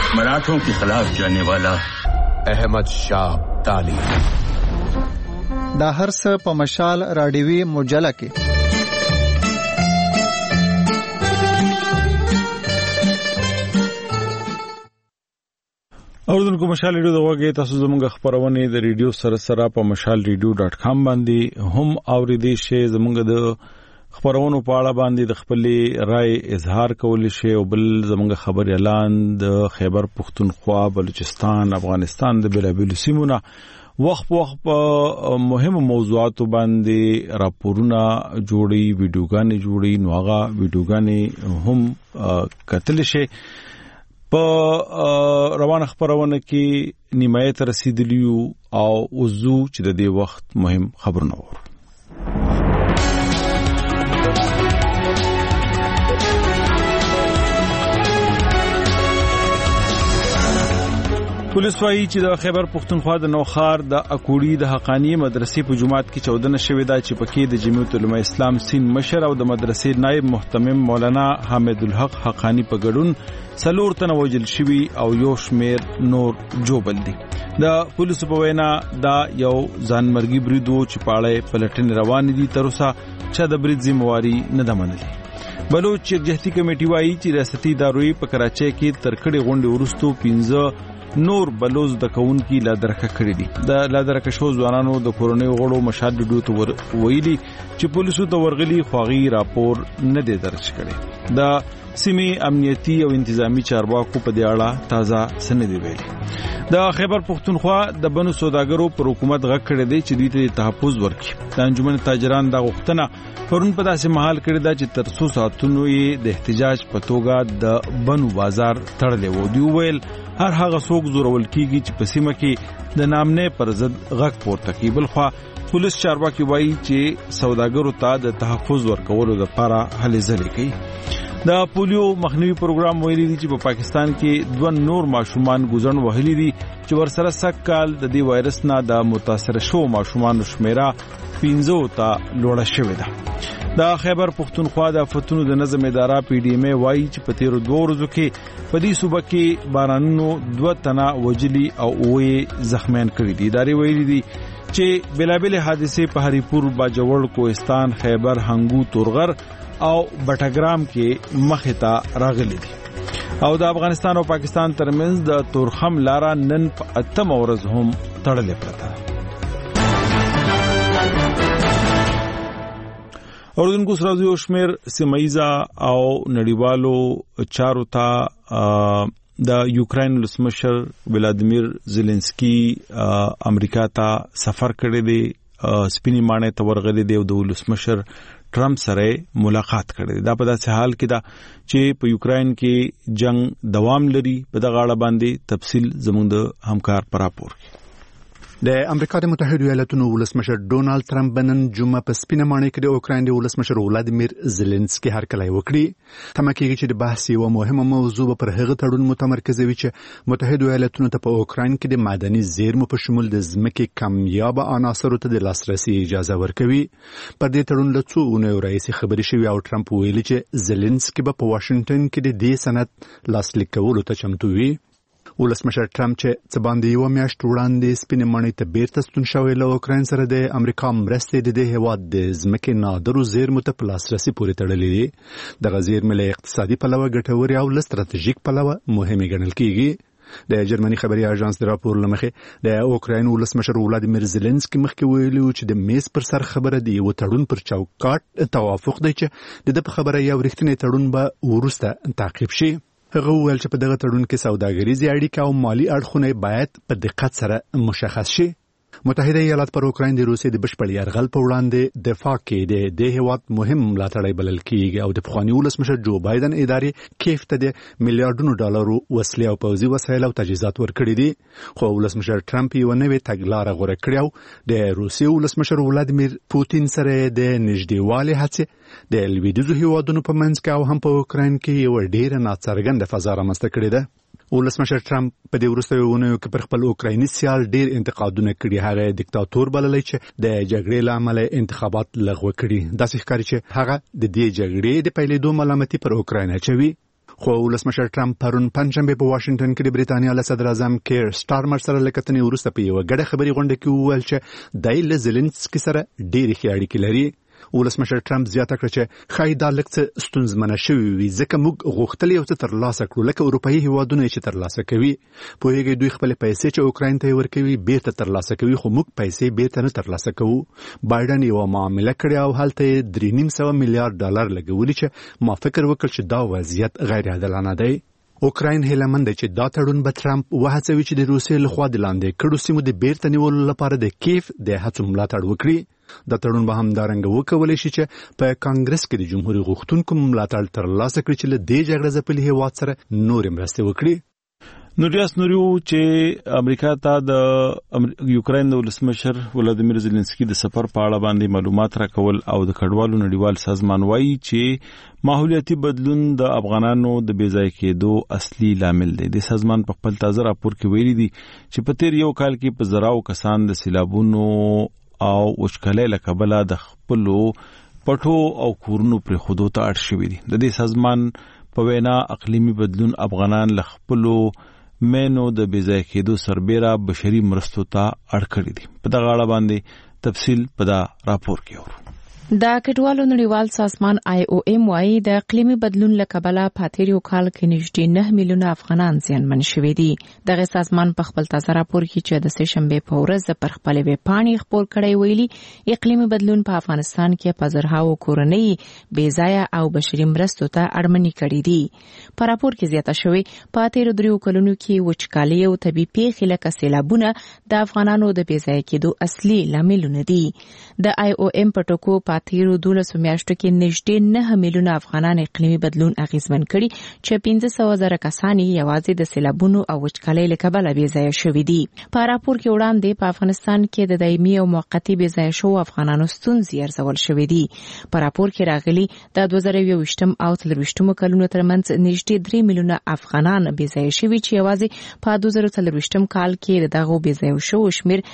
मराठों के खिलाफ जाने वाला अहमद शाह ताली. دا هرڅه په مشال راډیوي مجله کې. اوردونکو مشال ریډیو د وګړي تاسو زموږ خبرونه د ریډیو سره په mashalradio.com باندې هم اوریدئ شئ. زموږ د خبرونو په اړه باندې د خپل رائے اظهار کول شي او بل زموږ خبر اعلان د خیبر پختونخوا، بلوچستان، افغانستان د بلابل سیمونه وخت په مهمو موضوعاتو باندې راپورونه جوړي، ویډیوګانې جوړي، نو هغه ویډیوګانې هم کتل شي. په روانه خبرونه کې نیمایه تر رسیدلیو او وزو چې د دې وخت مهم خبرونه وو. پولیس وايي چې د خیبر پختونخوا د نوخار د اکوړي د حقانی مدرسې په جماعت کې 14 شوې ده چې پکې د جمعیت علماء اسلام سین مشر او د مدرسې نائب محتمم مولانا حامد الحق حقانی په ګډون 4 تنه وژل شوي او یو شمیر نور جوبل دي. د پولیسو په وینا دا یو ځانمرګي برید و چې پاړې پلټنې روان دي، تر اوسه چا د برید ذمہواری نه ده منلې. بلوچ جهتي کمیټي وايي چې ریاستي ادارې په کراچۍ کې ترکړې غونډې ورستو 15 نور بلوز د کون کی لادرکه کړی دي. د لادرکه شو ځوانانو د کورونی غړو مشال ډیډو ته ویلي چې پولیسو ته ورغلي خواغي راپور نه دی درج کړي. د سیمې امنیتي او انتظامی چارواکو په دې اړه تازه سند ویلي. د خیبر پختونخوا د بنو سوداګرو پر حکومت غږ کړی دی چې دوی ته تحفظ ورکړي. د انجمن تاجران د غوښتنه پرون په داسې محل کړی دا چې تر 100 ساعتونو یې د احتجاج په توګه د بنو بازار تړلی و. دی ویل هر هغه څوک زورول کیږي چې په سیمه کې د نامنه پر ضد غږ پورته کوي. بلخوا پولیس چارواکي وایي چې سوداګرو ته د تحفظ ورکولو لپاره هلې ځلې کوي. د پولیو مخنیوي پروګرام ویلي دی چې په پاکستان کې 2 نور ماشومان ګوزن وهلي دي چې ورسره سکهال د دې وایرس نه د متاثر شو ماشومان شمیره 15 ته لوړه شوې ده. د خیبر پختونخوا د آفتونو د نظم اداره PDMA وایي چې په تیرو 2 ورځو کې په دې صوبه کې بارانونو 2 تنه وجلي او 9 زخمیان کړي دي. ادارې ویلي دي چې بلابل حادثه په هریپور، باجوړ، کوهستان، خیبر، هنګو، تورغر او بټګرام کې مخه ته راغلي دي. او د افغانستان او پاکستان ترمنځ د تورخم لاره نن په 8 ورځ هم تړلې پرته. اردوونکو سره یو شمیر سیمایزه او نړیوالو چارو ته د یوکرين ولسمشر ولادیمیر زيلنسکي امریکا ته سفر کړی دی. سپینی مانه ته ورغلی دی او د ولسمشر ټرمپ سره ملاقات کړی. دا په داسې حال کې دا چې په یوکرين کې جنگ دوام لري. په دغه اړه باندې تفصیل زموږ د همکار پر راپور کې. د امریکا د متحده ایالاتونو ولسمشر ډونالد ټرمپ بنن جمعه په سپینه مانه کې د اوکراین د ولسمشر ولادیمیر زيلنسکي هرکلی وکړي. تمه کېږي چې د بحث یو مهمه موضوع پر هغه تړون متمرکز وي چې متحده ایالاتونو ته په اوکراین کې د معدني زیرمو په شمول د ځمکې کمیاب عناصرو ته د لاسرسي اجازه ورکوي. پر دې تړون له څو اونیو راهیسې خبرې شوې او ټرمپ ویلي چې زيلنسکي به په واشنگټن کې د دې سند لاسلیک کولو ته چمتو وي. ولسمشر ټرمپ چې څه باندې یو میاشت وړاندې سپینې ماڼۍ ته بیرته ستون شوی له اوکراین سره د امریکا مرستې د دې هیواد د ځمکې نادرو زیرمو ته په لاسرسي پورې تړلې دي. دغه زیرمې له اقتصادي پلوه ګټورې او له ستراتیژیک پلوه مهمې ګڼل کېږي. د جرمني خبري اژانس د راپور لمخې د اوکراین ولسمشر ولادیمیر زيلنسکي مخکې ویلي چې د میز پر سر خبره دی یو تړون پر چوکاټ توافق دی چې د خبره یو رښتینی تړون به ورسته تعقیب شي. هغه ویل چې په دغه تړون کې سوداګریزي اړیکې او مالی اړخونه باید په دقت سره مشخص شي. متحده ایالات پر اوکراین د روسیې د بشپړ یرغل په وړاندې دفاع کې د هیواد مهم ملاتړی بلل کیږي او د پخوانی ولسمشر جو بایدن ادارې کیف ته د میلیارډونو ډالرو وسلې او پوځي وسایل او تجهیزات ورکړي دي. خو ولسمشر ټرمپ یو نوې تګلارې غوړه کړې او د روسیې ولسمشر ولادیمیر پوتین سره د نږدېوالي هڅې د لویدیځو هیوادونو په منځ کې او هم په اوکراین کې یو ډېر ناڅرګنده فضا رامنځته کړې ده. ولسمشر ټرمپ په دې وروستیو اونیو کې پر خپل اوکرایني سیال ډېر انتقادونه کړي. هغه دیکتاتور بللی چې د جګړې له امله انتخابات لغوه کړي. داسې ښکاري چې هغه د دې جګړې د پیلېدو ملامتي پر اوکراین اچوي. خو ولسمشر ټرمپ پرون پنځمبه په واشنگټن کې د بریتانیا له صدر اعظم کیر سټارمر سره لکتنې وروسته په یو غړې خبري غونډه کې وویل چې دای له زيلنسکي سره ډېری ښې اړیکې لري. ولسمشر ټرمپ زیاته کړه چې خایدا لکه ستونزمنه شوی وي ځکه موږ غوښتل یو څه ترلاسه کړو لکه اروپאי هیوادونه چې ترلاسه کوي. په هغه دوی خپل پیسې چې اوکراین ته ورکوي بیرته ترلاسه کوي خو موږ پیسې بیرته نه ترلاسه کوو. بایدن یو معاملې کړې او هلته $3.9 میلیارډ لګولي چې ما فکر وکړ چې دا وضعیت غیر عادلانه دی. اوکراین هیله مند چې دا تړون به ټرمپ وهڅوي چې د روسیې لخوا د لاندې کړو سیمو د بیرته نیولو لپاره د کیف د هڅو ملاتړ وکړي. دا تړون به هم دارنګ وکولای شي چې په کانګرس کې د جمهوریت غوښتونکو ملاتړ ترلاسه کړي چې له دې جګړې ځپلي هیواد سره نور مرسته وکړي. نوریاس نوریو چې امریکا ته د یوکرين د ولسمشر ولادیمیر زيلنسکي د سفر په اړه باندې معلومات راکول او د کډوالو نړیوال سازمان وایي چې ماحولیاتي بدلون د افغانانو د بیځای کېدو اصلي لامل دی. د سازمان په خپل تازه راپور کې ویلي دي چې په تیر یو کال کې په زراو کسان د سیلابونو او وشکلې له کبله د خپلو پټو او کورونو پر خودو ته اړ شوي دي. د دې سازمان په وینا اقلیمي بدلون افغانان له خپلو مینو د بیځای کېدو سربېره بشري مرستو ته اړ کړي دي. په دغه اړه باندې تفصیل په دا راپور کې اورو. د کډوالو نړیوال سازمان IOM وايي د اقلیمي بدلون له کبله په تیر یو کال کې نږدې 9 میلیونه افغانان زیانمن شوي دي. دغه سازمان په خپل تازه راپور کې چې د سهشنبه په ورځ پر خپل ویب پاڼې خپور کړی ویلي اقلیمي بدلون په افغانستان کې په زرهاو کورنۍ بې ځایه او بشري مرستو ته اړمنې کړي دي. په راپور کې زیاته شوی په تیر 3 کلونو کې وچکالي او طبي پیښې لکه سیلابونه د افغانانو د بې ځایه کېدو اصلي لاملونه دي. د IOM په ټکو تیرو 12 میاشتو کې نږدې 9 میلیونه افغانان اقلیمي بدلون اغیزمن کړي چې 15,000 کسان یوازې د سیلابونو او وچکالۍ له کبله بې ځایه شوي دي. په راپور کې وړاندې په افغانستان کې د دایمي او موقتي بې ځایه شوو افغانانو ستونزې ارزول شوې دي. په راپور کې راغلي د 2021 او 23 کلونو ترمنځ نږدې 3 میلیونه افغانان بې ځایه شوي چې یوازې په 2023 کال کې دغه بې ځایه شوو شمیر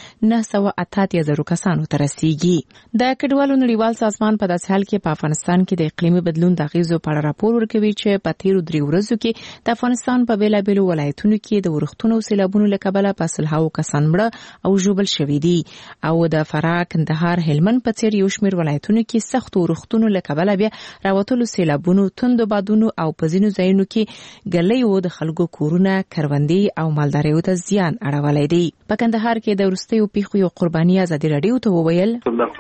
988,000 کسانو ته رسیږي. د کډوالو نړیوال سازمان په داسې حال کې په افغانستان کې د اقلیمي بدلون د اغیزو په اړه راپور ورکوي چې په تیرو 3 ورځو کې د افغانستان په بیلابیلو ولایتونو کې د ورښتونو او سیلابونو له کبله په سلهاو کسان مړه او ژوبل شوي دي او د فراه، کندهار، هلمند په څیر یو شمېر ولایتونو کې سخت ورښتونو له کبله بیا راوتلو سیلابونو، توندو بادونو او په ځینو ځایونو کې ګلیو د خلکو کورونه، کروندې او مالداریو ته زیان اړولی دی. په کندهار کې د وروستیو پیښو یو قرباني ازادي راډیو ته وویل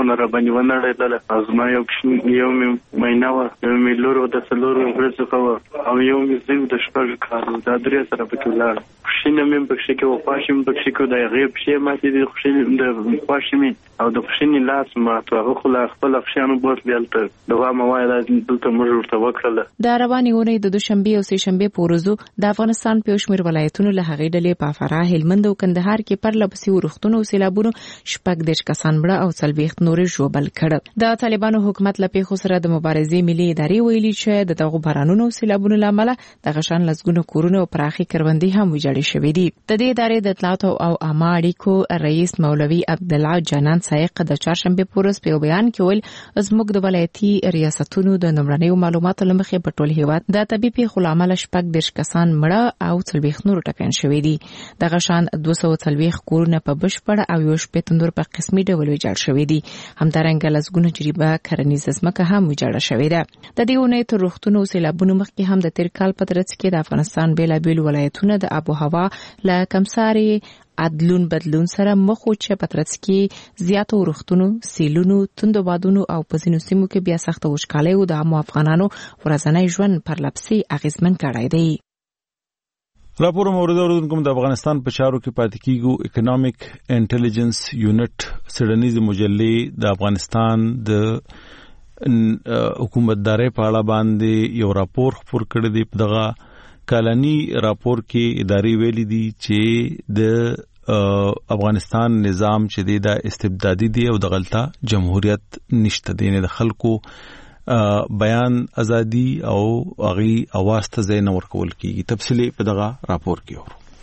زما یو مهینه وه، یو مې لور د 4 ورځو څخه او یو مې زوی د 6 کالو دا 3 سره پکې ولاړ. خوشینه مې پکې کې او خواشې مې پکې کې د غیب شي ماتې د خوشینې د خواشې مې او د خوشینې لاس ماته هغه خو خپل افشانو بوت بیلته دغه موایله دلته موږ ورته وکړله. د روانې اونۍ د دوشنبه او سهشنبه په ورځو د افغانستان په شمیر ولایتونو له هغې ډلې په فراه، هلمند او کندهار کې پر لپسې ورښتونو او سیلابونو 14 کسان مړه او 40 نور ژوبل کړ. د طالبانو حکومت له پیښو سره د مبارزې ملي ادارې ویلي چې د دغو بارانونو او سیلابونو له امله د غشان لسګونو کورونه او پراخي کروندې هم ویجاړې شوې دي. د دې ادارې د اطلاعات او عامه اړیکو رئیس مولوي عبدالله جانان سایق د چهارشنبه په ورځ په بیان کې ویل زموږ د ولایتي ریاستونو د نمرنیو معلوماتو له مخې په ټول هیواد د طبي پیښو له امله 14 کسان مړه او 40 نور ټپیان شوي دي. د غشان 240 کورونه په بشپړ او 15 نور په قسمي ډول ویجاړ شوي دي. همدارنګه لسګونه جریبه کرنیزه ځمکه هم ویجاړه شوې ده. د دې اونۍ تر روغتون او سیلابونو مخکې هم د تیر کال په ترڅ کې د افغانستان بیلابیل ولایتونه د آب و هوا له کمساري عدلون بدلون سره مخ و چې په ترڅ کې زیاتو روغتونو، سیلونو، توندو بادونو او په ځینو سیمو کې بیا سخت وچکالۍ او د عامو افغانانو ورځنی ژوند پر لپسې اغیزمن کړی دی. راپور مورد اوریدونکو د افغانستان په چارو کې پاتې کیږو اکونومیک انټيليجنس یونټ سړنیز مجلې د افغانستان د حکومتداري په اړه باندې یو راپور خپور کړی دی. په دغه کالنی راپور کې ادارې ویلي دي چې د افغانستان نظام چې د استبدادي دی او د غلطه جمهوریت نشته دی، نه د خلکو بیان ازادي او اغي اواز ته ځای نه ورکول کیږي. تفصیلی په دغه راپور کې اورو.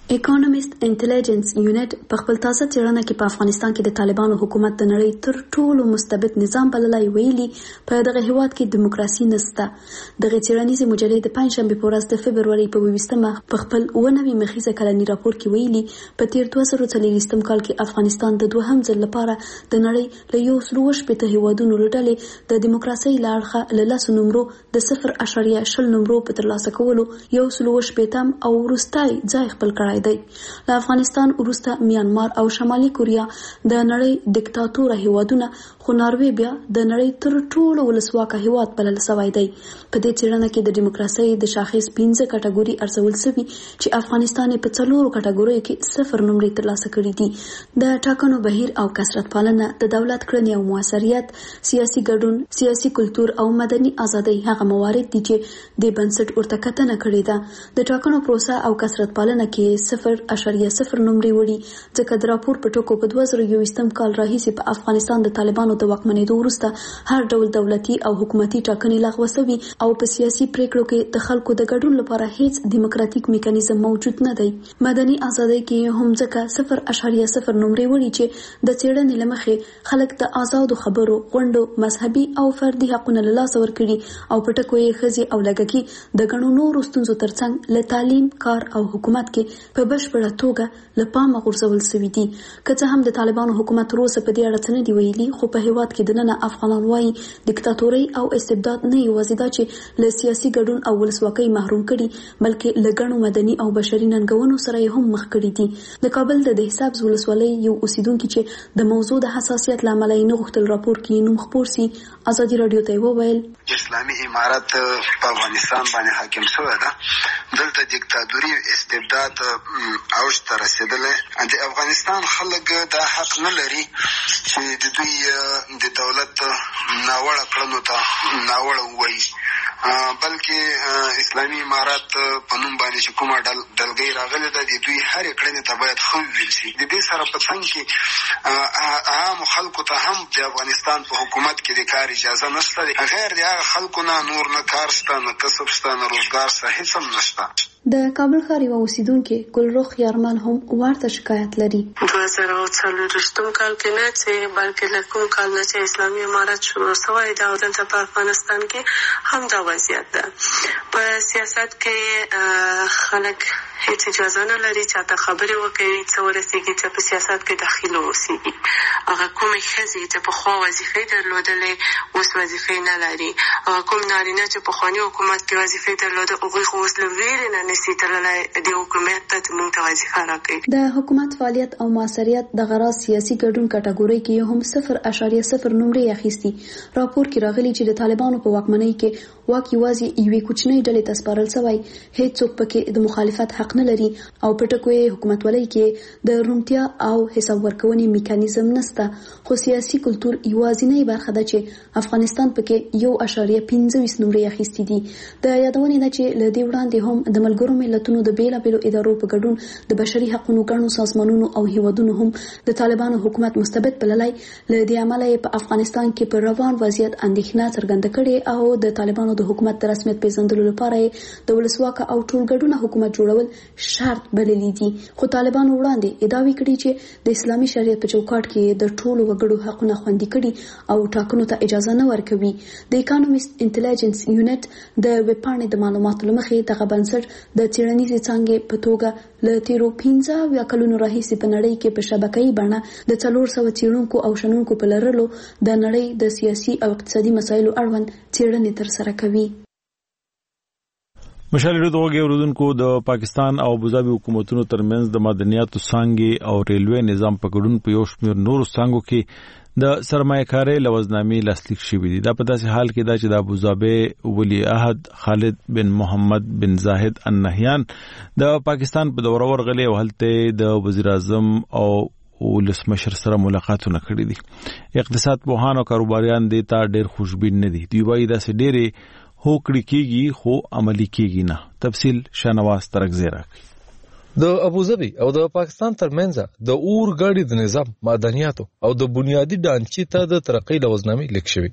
اکونومیست انټيليجنس یونټ په خپل تازه څېړنه کې په افغانستان کې د طالبانو حکومت د نړۍ تر ټولو مستبد نظام بللای ویلي په دغه هیواد کې دیموکراسي نشته. دغه څېړنیزه مجلې د پنځشنبه په ورځ د فبرवरी په 20مه په خپل 19 مخیزه کلنی راپور کې ویلي په تیر 2023 کال کې افغانستان د دوهم ځل لپاره د نړۍ له 180 هیوادونو لړلې د دیموکراسي لارښه له لاسو نمرو د 0.0 نمرو په ترلاسه کولو 180 او وروستای ځای خپل کړی دی. له افغانستان وروسته میانمار او شمالي کوریا د نړۍ دیکتاتور هیوادونه، خو ناروې بیا د نړۍ تر ټولو ولسواکه هیواد بلل شوی دی. په دې څېړنه کې د دیموکراسي د شاخص 15 کټګوري ارزول شوي چې افغانستان په 4 کټګوریو کې 0 نمرې ترلاسه کړې دي. د ټاکنو بهیر او کثرت پالنه، د دولت کړنې او موثریت، سیاسي ګډون، سیاسي کلتور او مدني ازادي هغه موارد دي چې د بنسټ ورته کتنه کړې ده. د ټاکنو پروسه او کثرت پالنه کې 0.0 نمرې وړي، ځکه د راپور په ټکو په 2021 کال راهیسې په افغانستان د طالبانو د واکمنېدو وروسته هر ډول دولتي او حکومتي ټاکنې لغوه شوي او په سیاسي پریکړو کې د خلکو د ګډون لپاره هیڅ دیموکراتیک میکانیزم موجود نه دی. مدني ازادي کې هم ځکه 0.0 نمرې وړي چې د څېړنې له مخې خلک د آزادو خبرو، غونډو، مذهبي او فردي حقوقو له لاسه ورکړي او په ټکو یې ښځې او لږکي د ګڼو نورو ستونزو ترڅنګ له تعلیم، کار او حکومت کې په بشپړه توګه له پامه غورځول شوي دي. که څه هم د طالبانو حکومت وروسته په دې اړه څه نه دي ویلي، خو په هیواد کې دننه افغانان وایي دیکتاتوري او استبداد نه یوازې دا چې له سیاسي ګډون او ولسواکۍ محروم کړي، بلکې له ګڼو مدني او بشري ننګونو سره یې هم مخ کړي دي. د کابل د حساب ولسوالۍ یو اوسیدونکي چې د موضوع د حساسیت له امله یې نه غوښتل راپور کې نوم خپور سي، ازادي رادیو ته وویل اسلامي امارت په افغانستان باندې حاکم شوی ده. دلته دیکتاتوري استبداد اوج ته رسیدلې. د افغانستان خلک دا حق نه لري چې د دوی د دولت ناوړه کړنو ته ناوړه ووایي، بلکې اسلامي امارت په نوم باندې چې کومه ډلګۍ راغلې ده د دوی هرې کړنې ته باید ښه وویل شي. د دې سره په څنګ کې عامو خلکو ته هم د افغانستان په حکومت کې د کار اجازه نشته. غیر د هغه خلکو نه نور نه کار شته، نه کسب شته، نه روزګار شته، هېڅ هم نشته. د کابل ښار یوه اوسیدونکې ګلرخ یارمن هم ورته شکایت لري. 2024 کال کې نه چې بلکې له کوم کال نه چې اسلامي امارت شروع شوی ده او دلته په افغانستان کې هم دا وضعیت ده. په سیاست کې خلک هیڅ اجازه نه لري چې ته خبرې وکړي، څه ورسېږي چې په سیاست کې داخل اوسېږي. هغه کومې ښځې چې پخوا وظیفې درلودلې اوس وظیفې نه لري، کوم نارینه چې پخواني حکومت کې وظیفې درلوده هغوی خو اوس له ویرې نه نشي تللی د حکومت ته موږ ته وظیفه راکوي. د حکومت فعالیت او موثریت د غراض سیاسي ګډون کټګورۍ کې هم 0.0 نمرې اخیستي. راپور کې راغلي چې د طالبانو په واکمنۍ کې واک یوازې یوې کوچنۍ ډلې ته سپارل شوی، هیڅوک پکې د مخالفت حق نه لري او په ټکو یې حکومتولۍ کې د روڼتیا او حساب ورکونې میکانیزم نشته. خو سیاسي کلتور یوازینۍ برخه ده چې افغانستان پکې 1.25 نمرې اخیستي دي. د یادونې ده چې له دې وړاندې هم د ملګرو ملتونو د بیلابیلو ادارو په ګډون د بشري حقوقو ګڼو سازمانونو او هیوادونو هم د طالبانو حکومت مستبد بللای. له دې امله یې په افغانستان کې پر روان وضعیت اندېښنه څرګنده کړې او د طالبانو د حکومت د رسمیت پیژندلو لپاره د ولسواکه او ټولګډونه حکومت جوړول شرط بللی دي. خو طالبانو وړاندې ادعاوې کړي چې د اسلامي شریعت په چوکاټ کې د ټولو وګړو حقونه خوندي کړي او ټاکنو ته اجازه نه ورکوي. د اکونومیست انټيليجنس یونټ د ویبپاڼې د معلوماتو له مخې دغه بنسټ د څېړنیزې څانګې په توګه له تیرو 15 کلونو راهیسې په نړۍ کې په شبکه‌ایي بڼه د 400 څېړونکو او شنونکو په لرلو د نړۍ د سیاسي او اقتصادي مسایلو اړوند څېړنې ترسره کوي. مشالې د وګړو اوردونکو د پاکستان او ابوظبي حکومتونو ترمنځ د معدنیاتو څانګې او ریلوي نظام په ګډون په یو شمېر نورو څانګو کې د سرمایه‌کارۍ لوزنامې لاسلیک شوې دي. دا په داسې حال کې ده چې د ابوظبي ولی عهد خالد بن محمد بن زاهد النهیان د پاکستان په دوره ورغلي او هلته د وزیر اعظم او ولسمشر سره ملاقاتونه کړي دي. اقتصاد پوهان او کاروباریان دې ته ډېر خوشبین نه دي. دوی وايي داسې ډېرې هوکړې کېږي خو عملي کېږي نه. تفصیل شانواز ترکزی راکوي. د ابوظبي او د پاکستان ترمنځ د اورګاډي د نظام، معدنیاتو او د بنیادی ډانچې ته د ترقۍ لوزنامې لیک شوې.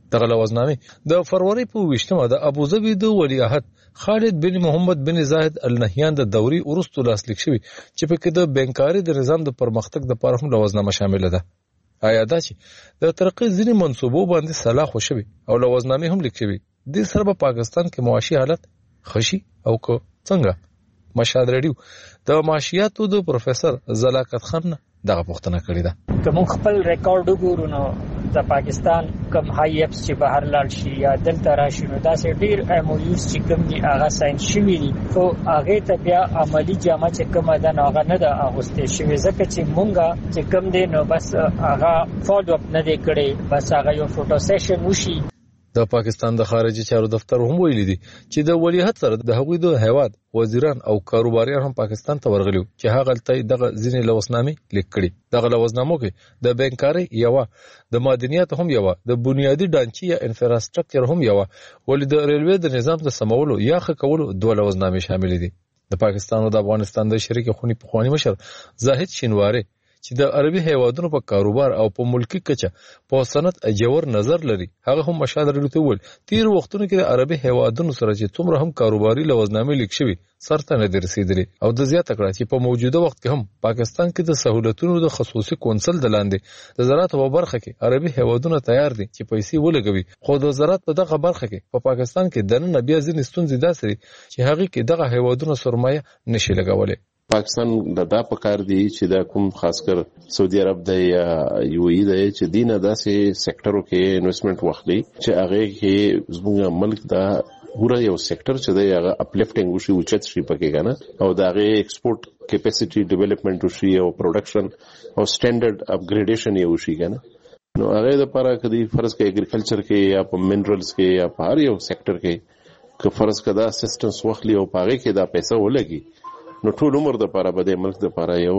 دغه لوزنامه د فروری په 28مه د ابوظبي د ولیعهد خالد بن محمد بن زاهد النهیان د دوري ورستو لاسلیک شوی چې په کې د بینکاری د نظام د پرمختګ د لپاره هم لوزنامه شامل ده. آیا دا چې د ترقی ځینې منصوبو باندې صلاح خوشوي او لوزنامه هم لیک شوی د سره په پاکستان کې معاشي حالت خشي او کو څنګه؟ مشهد رادیو د معاشیاتو د پروفیسور زلاکت خان دغه پوښتنه کړې ده. کوم خپل ریکارډ وګورو نو د پاکستان کم های اپس چې بهر لاړ شي یا دلته راشي نو دا سه ډیر امویوز چې کوم دي هغه ساين شوی دي خو هغه ته بیا عملی جامه چې کومه ده نو هغه نه ده اغوسته شوی ځکه چې مونږه چې کوم دي نو بس هغه فالو اپ نه دی کړی بس هغه یو فوټو سیشن وشي. د پاکستان د خارجي چارو دفتر هم ویلي دي چې د ولیعهد سره د هغوی د هیواد وزیران او کاروباریان هم پاکستان ته ورغلي چې هغه تل دغه ځینې لوزنامې لیک کړي. دغه لوزنامو کې د بینکاری یو د معدنیات هم یو د بنیادی ډانچې یا انفراستراکچر هم یو ولې د ریلوی د نظام د سمولو یا ښه کولو دوه لوزنامې شامل دي. د پاکستان او د افغانستان د شریک خونی پخوانی مشر زاهد شینواری چې د عربي هیوادونو په کاروبار او په ملکی کچه په صنعت اجور نظر لري هغه هم مشاهده لري ول تیر وختونو کې د عربي هیوادونو سره چې څومره هم کاروباري لوزنامې لیک شوی سرته نه درسیدلي او د زیاته کړه چې په موجوده وخت کې هم پاکستان کې د سہولتونو د خصوصي کونسل د لاندې د زراعت په برخه کې عربي هیوادونو تیار دي چې پیسې ولګوي خو د زراعت په دغه برخه کې په پاکستان کې دنه بیا ځینې ستونزې داسري چې هغه کې دغه هیوادونو سرمایه نشي لګولې. پاکستان دا پکار دی چې دا کوم خاص کر سعودي عرب د یا یو ای د چې دینه داسې سېکټرو کې انویسټمنټ واخلي چې هغه کې زموږ ملک دا پورا یو سېکټر چې دا هغه اپلیفټینګ وشي او چت شي پکې کنه او دا هغه ایکسپورټ کیپاسټي ډیولپمنٹ وشي او پروډکشن او سټانډرډ اپګریډیشن یو شي کنه نو هغه د لپاره کدي فرض کې اګریکلچر کې یا په منرالز کې یا په هر یو سېکټر کې که فرض کدا اسسټنس واخلي او پاره کې دا پیسې ولګي نو ټول عمر د لپاره به د ملک د لپاره یو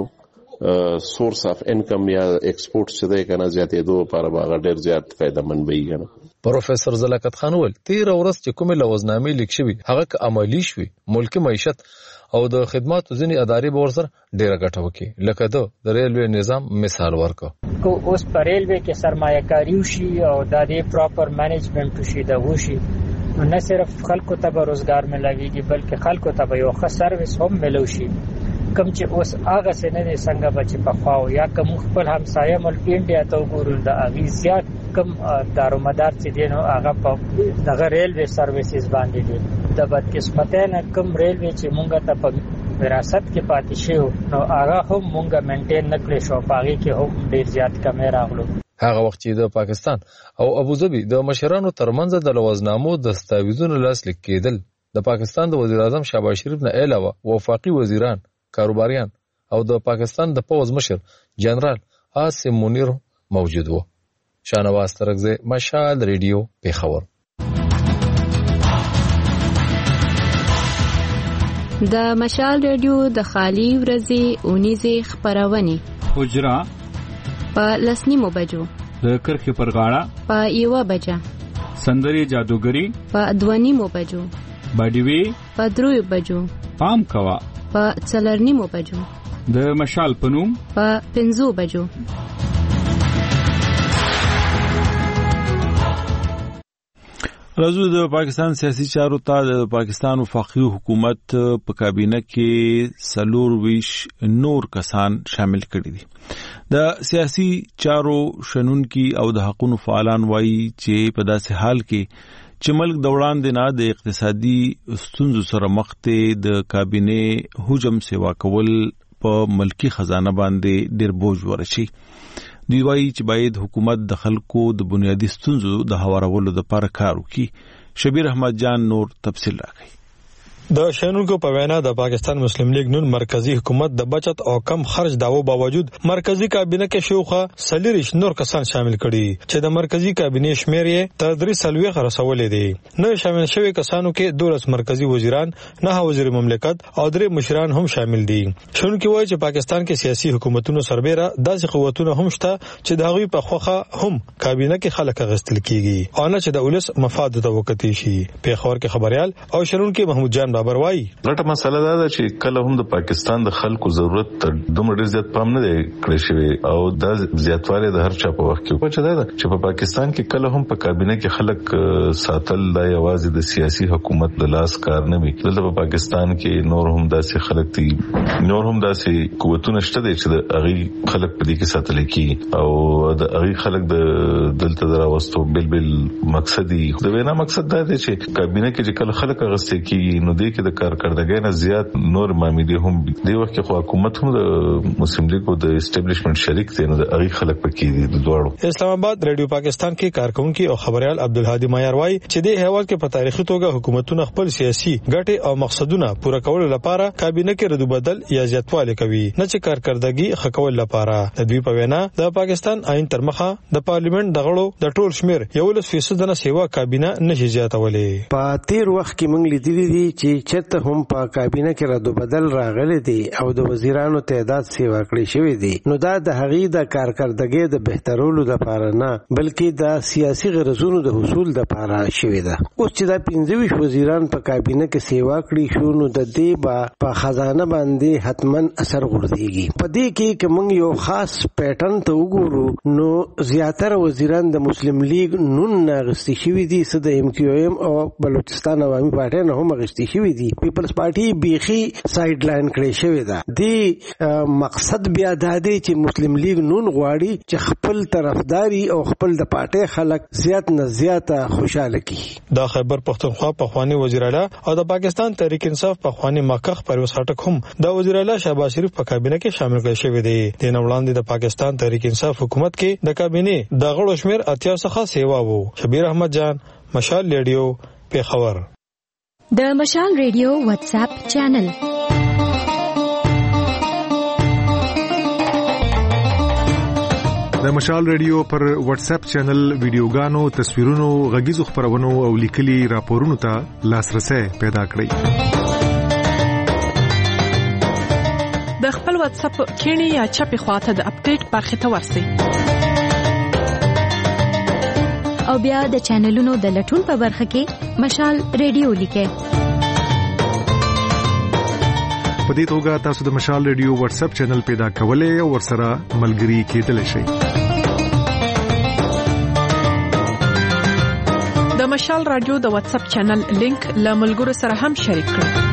سورس اف انکم یا ایکسپورټ چې ده کنه زیاتې دوه لپاره به ډېر زیات فائدہ مند وي کنه. پروفیسور زلاکت خان ول 13 ورځ چې کومه لوزنامې لیک شوی هغه ک عملی شوی ملکی معیشت او د خدماتو ځینې ادارې به ورسره ډېره ګټه وکړي لکه د ریلوی نظام مثال ورکړه کو اوس پر ریلوی کې سرمایه کاری وشي او د دې پراپر مینجمنت وشي دا وشي نو نه صرف خلکو ته به روزګار ملويږي بلکې خلکو ته به یو ښه سرویس هم ملو شي کوم چې اوس هغه څه نه څنګه بچ په خواو یا کوم خپل همسایه ملک انډیا ته وګورل د اغي زیات کم دارومدار چې دین هغه په دغه ریلوی سرویسز باندې دي د بدقسمتۍ نه کوم ریلوی چې مونږ ته په وراثت کې پاتې شو نو هغه هم مونږ مینټین نکړې شو پاغي کې هم ډیر زیات کمې راغلو. هغه وخت چې د پاکستان او ابوظبي د مشرانو ترمنځ د لوزنامو دستاویزونو لاسلیک کېدل د پاکستان د وزیر اعظم شهباز شریف نه علاوه وفاقي وزیران کاروباریان او د پاکستان د پوز مشر جنرال عاصم منیر موجود وو. شانواز ترکزی مشال ریډیو پیښور. د مشال ریډیو د خالی ورځې اونیزه خبرونه حجرا په لسنیمو بجو د کرخې پر غاړه په 1 بجه سندري جادوګری په 2 بجو باډیوي په 3 بجو پام کوا په 4 بجو د مشال پنوم په 5 بجو. راځو د پاکستان سیاسي چارو ته د پاکستان وفاقي حکومت په کابینه کې 24 نور کسان شامل کړي دي. د سیاسي چارو شنونکي او د حقوقو فعالان وایي چې په داسې حال کې چې ملک د وړاندې نه د اقتصادي ستونزو سره مخ ته د کابینه هجوم سیوا کول په ملکی خزانه باندې ډېر بوج ورشي. دوی وایي چې باید حکومت د خلکو د بنیادی ستونزو د هوارولو لپاره کار وکړي. شبیر احمد جان نور تفصیل راکړي. د شنونکو په وینا د پاکستان مسلم لیگ نون مرکزی حکومت د بچت او کم خرج داوو باوجود مرکزی کابینه کې شوخه سلیریش نور کسان شامل کړي چې د مرکزی کابینه شمیر یې تر 3 رسولې دي. نو شامل شوی کسانو کې 12 مرکزی وزیران، 9 وزیر مملکت او 3 مشران هم شامل دي. شنونکو وایي چې پاکستان کې سیاسي حکومتونو سربېره داسې قوتونه هم شته چې د هغوی په خوخه هم کابینه کې خلک غستل کیږي او نه چې د ولس مفاد ته وکړي شي. پیښور کې خبريال او شنونکو محمود جان بابر وایي غټه مسله ده چې کله هم د پاکستان د خلکو ضرورت تر دومره ډیر زیات پام نه دی کړی شوی او دا زیاتوالی د هر چا په وخت کې پچا ده چې په پاکستان کې کله هم په کابینه کې خلک ساتل دا یوازې د سیاسي حکومت د لاس کار نه وي. دلته په پاکستان کې نور هم داسې خلک دي، نور هم داسې قوتونه شته دي چې د هغه خلک په دې کې ساتل کی او د هغه خلک د دلته دراوستو بل مقصد دی. د وینا مقصد دا دی چې کابینه کې چې کله خلک غسته کی نو دې کې د کارکړدګۍ نه زیات نور معاملې هم دی وخت کې حکومت هم د مسلم لیگ او د اسټابلیشمنت شریک دي نو د هغه خلک پکې دي د دوړو. اسلام آباد رادیو پاکستان کې کارکونکو او خبريال عبدالهادي مایار وایي چې د هیواد کې په تاریخي توګه حکومتونه خپل سیاسي ګټې او مقصدونه پوره کولو لپاره کابینه کې ردو بدل یا زیاتوالی کوي نه چې کارکړدګي خکول لپاره. د دوی په وینا د پاکستان آئین تر مخه د پارلیمنت دغړو د ټول شمیر 11% نه سیوا کابینه نشي زیاتولې. په تیر وخت کې موږ لیدلي دي چې چرته هم په کابینه کې ردو بدل راغلي دي او د وزیرانو تعداد سیوا کړی شوی دی. نو دا د هغې د کارکړدګۍ د بهترولو لپاره نه بلکې د سیاسي غرضونو د حصول لپاره شوی ده. اوس چې دا 25 وزیران په کابینه کې سیوا کړی شو نو د دې په خزانه باندې حتمن اثر غورځيږي. په دې کې کوم یو خاص پیټرن ته وګورو نو زیاتره وزیران د مسلم لیگ نون غستی شوی دي، سد ایم کیو ایم او بلوچستان عوامي پارټي نه هم غستی شوی دي. پیپلز پارټي بیخي سایډ لاین کړی شوی ده. دی مقصد بیا دا دی چې مسلم لیگ نون غواړي چې خپل طرفداري او خپل د پارټي خلک زیات نه زیات خوشاله کړي. دا خیبر پختونخوا پخوانی وزیر اعلی او د پاکستان تحریک انصاف پخوانی مکخ پرویز خټک هم د وزیر اعلی شهباز شریف په کابینه کې شامل کړي شوی دي. د نوړاندې د پاکستان تحریک انصاف حکومت کې د کابینه د غړو شمیر 80 څخه سیوا وو. شبیر احمد جان، مشال ریډیو، پیښور. د مشال ریډیو واتس اپ چینل د مشال ریډیو پر واتس اپ چینل ویډیوګانو، تصویرونو، غږیزو خبرونو او لیکلي راپورونو ته لاسرسي پیدا کړئ. د خپل واتس اپ کینی یا چپی خواته د اپډیټ برخه ته ورسئ او بیا د چینلونو د لټون په برخه کې مشال ریډیو لیکئ. په دې توګه تاسو د مشال ریډیو واتس اپ چینل پیدا کولای او ورسره ملګري کېدلی شئ. د مشال رادیو د واتس اپ چینل لینک له ملګرو سره هم شریک کړئ.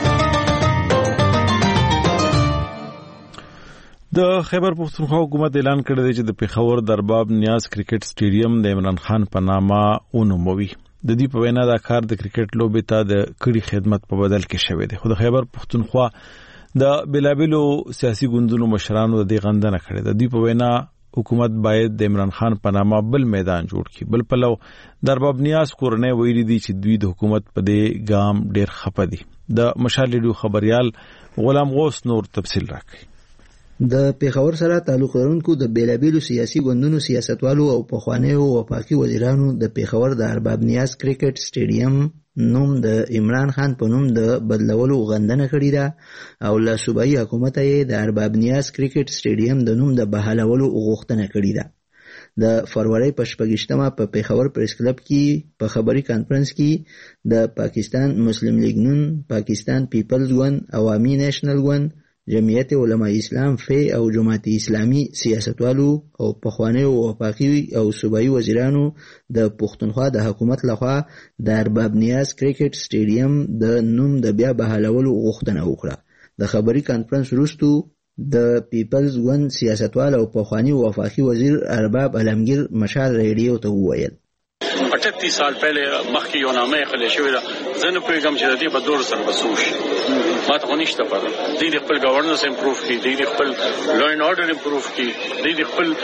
د خیبر پختونخوا حکومت اعلان کړی دی چې د پیښور د ارباب نیاز کرکټ سټیډیم د عمران خان په نامه ونوموي. د دې په وینا دا کار د کرکټ لوبې ته د کړي خدمت په بدل کې شوی دی. خو د خیبر پختونخوا د بلابلو سیاسي ګوندونو مشرانو د دې غندنه کړې ده. د دې په وینا حکومت باید د عمران خان په نامه بل میدان جوړ کړي. بل پلو د ارباب نیاز کورنۍ ویلي دي چې دوی د حکومت په دې ګام ډیر خپه دي. د مشال ریډیو خبريال غلام غوث نور تفصیل راکړي. د پیښور سره تعلق لرونکو د بیلابیلو سیاسي ګوندونو سیاستوالو او پخوانیو وفاقي وزیرانو د پیښور د ارباب نیاز کرکټ سټیډیم نوم د عمران خان په نوم د بدلولو غندنه کړې ده او له صوبایي حکومت یې د ارباب نیاز کرکټ سټیډیم د نوم د بحالولو غوښتنه کړې ده. د فروری په 28مه په پیښور پریس کلب کې په خبري کانفرنس کې د پاکستان مسلم لیگ نون، پاکستان پیپلز ګوند، عوامي نیشنل ګوند، جمعیت علماء اسلام فی او جماعت اسلامی سیاستوالو او پخوانیو وفاقي او صوبایي وزیرانو د پښتونخوا د حکومت لخوا د ارباب نیاز کرکټ سټیډیم د نوم د بیا بحالولو غوښتنه وکړه. د خبري کانفرنس وروسته د پیپلز ګوند سیاستوال او پخوانی وفاقي وزیر ارباب علمگیر مشال ریډیو ته وویل 38 سال پہلے مخکی یو نامه خلې شوې ده. زه نه پوهېږم چې د دې به دور سره بسوش ما ته خو نشته پته. دوی د خپل ګورننس امپروف کړي، دوی د خپل لا اینډ آرډر امپروف کړي، دوی د خپل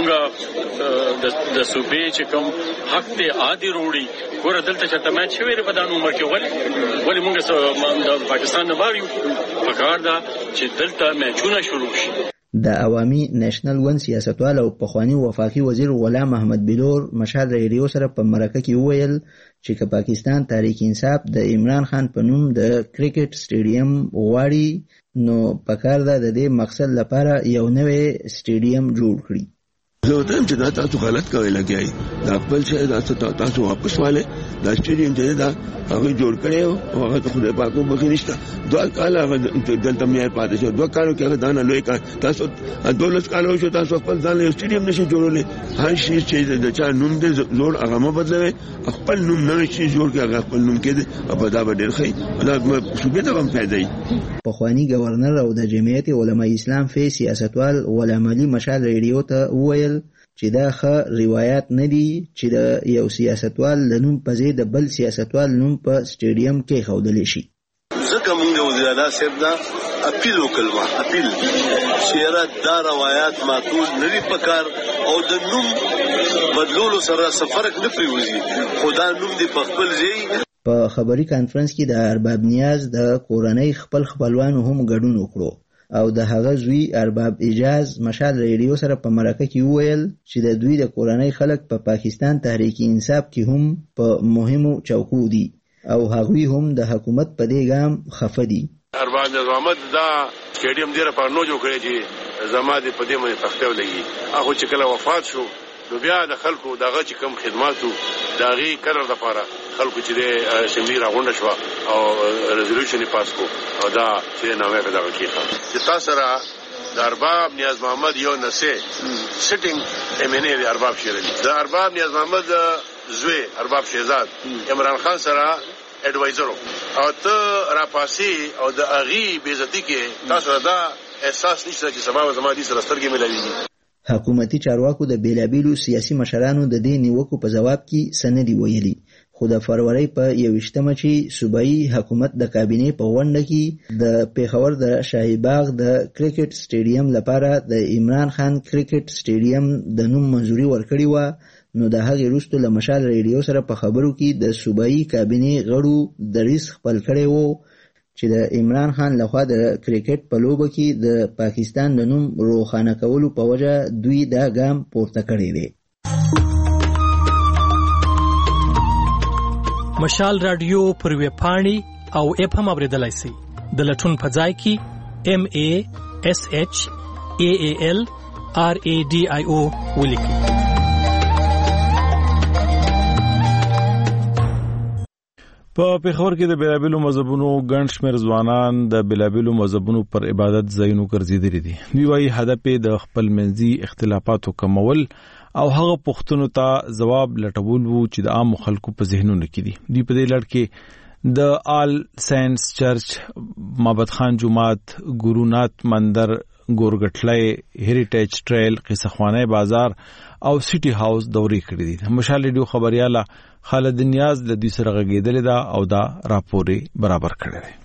زمونږ د صوبې چې کوم حق دی عادي وروړي. ګوره دلته چې ته میچ شوی دی په دا عمر کې ولې موږ د پاکستان نه بار یو پکار ده چې دلته میچونه شروع شي. د عوامي نیشنل ګوند سیاستوال او پخوانی وفاقي وزیر غلام احمد بلور مشال ریډیو سره په مرکه کې وویل چې که پاکستان تحریک انصاف د عمران خان په نوم د کرکټ سټیډیم غواړي نو پکار ده د دې مقصد لپاره یو نوې سټیډیم جوړ کړي. زه ته چې دا تاسو غلط کوي لګیای دا خپل شي دا تاسو واپس والے دا سټیډیم ته دا هغه جوړ کړي او هغه ته خدای پاک په خنيشته دوه کال هغه دلته مې پاتې شو دوه کالو کې دا نه لوي کار تاسو 12 کالو شو تاسو خپل ځان له سټیډیم نشي جوړولې هر شي چې د چا نوم دې زور هغه مو بدلوي خپل نوم نه شي جوړ کړي هغه خپل نوم کې په دا ډېر خي دا صوبې ته هم فائدې پخوانی گورنر او د جمعیت علماء اسلام فی سیاستوال غلام علي مشال ریډیو ته وویل چې دا ښه روایت نه دي چې د یو سیاستوال د نوم په ځای د بل سیاستوال نوم په سټیډیم کې ښودل شي. ځکه موږ د وزیر اعلی صاحب دا اپیل وکړو چې دا روایت معقول نه دي پکار او د نوم بدلولو سره فرق نه پریوزي خدا نوم دی په خپل ځای. په خبري کانفرنس کې د ارباب نیاز د کورنۍ خپلوانو هم ګډون وکړو او د هغه زوی ارباب اجاز مشال ریډیو سره په مرکه کې وویل چې د دوی د کورنۍ خلک په پاکستان تحریک انصاف کې هم په مهمو چوکو دي او هغوی هم د حکومت په دې ګام خفه دي. ارباب نظامت دا سټیډیم ډیر په نو جوړ کړی چې زماده په دې باندې تخته ولګي هغه چې کله وفات شو نو بیا د خلکو دغه چې کم خدماتو داغي قرار د لپاره خلکو چې د اسمبلی راغونډه شو او ریزولوشن پاس کو او دا چې نامه پیدا کړی چې تاسو را د ارباب نیاز محمد یو نسه سټینګ امنه د ارباب شیرلی د ارباب نیاز محمد زوی ارباب شهزاد عمران خان سره اډوایزر او ته را پاسي او د اغي بیزتی کې تاسو دا احساس نشته چې سبا زما دي سره سترګې ملایي. حکومتي چارواکو د بیلابیلو سیاسي مشرانو د دې نیوکو په جواب کې سندې ویلي خو د فروری په 21مه چې صوبایي حکومت د کابینې په غونډه کې د پیښور د شاهي باغ د کرکټ سټیډیم لپاره د عمران خان کرکټ سټیډیم د نوم منځوري ورکړی و نو د هغې وروسته له مشال ریډیو سره په خبرو کې د صوبایي کابینې غړو دریځ خپل کړی و چې د عمران خان لخوا د کرکټ په لوبه کې د پاکستان د نوم روښانه کولو په وجه دوی دا ګام پورته کړی دی. مشال رادیو پر ویب پاڼې او اپ هم اوریدلای شئ. د لټون په ځای کې MASHAALRADIO ولیکئ. په پیښور کې د بیلابیلو مذهبونو ګڼ شمېر ځوانان د بیلابیلو مذهبونو پر عبادت ځایونو ګرځېدلي دي. دوی وايي هدف یې د خپل منځي اختلافاتو کمول او هغه پوښتنو ته ځواب لټول وو چې د عام خلکو په ذهنونو کې دي. دوی په دې لړ کې د آل ساينس چرچ، معبد خان جومات، ګورونات مندر، ګورګټلای، هریټیج ټریل، قصه خوانه بازار او سټي هاوس دورې کړې دي. مشال ریډیو خبرياله خالد نیاز د دې سره غږیدل دا او دا راپورې برابر کړی دی.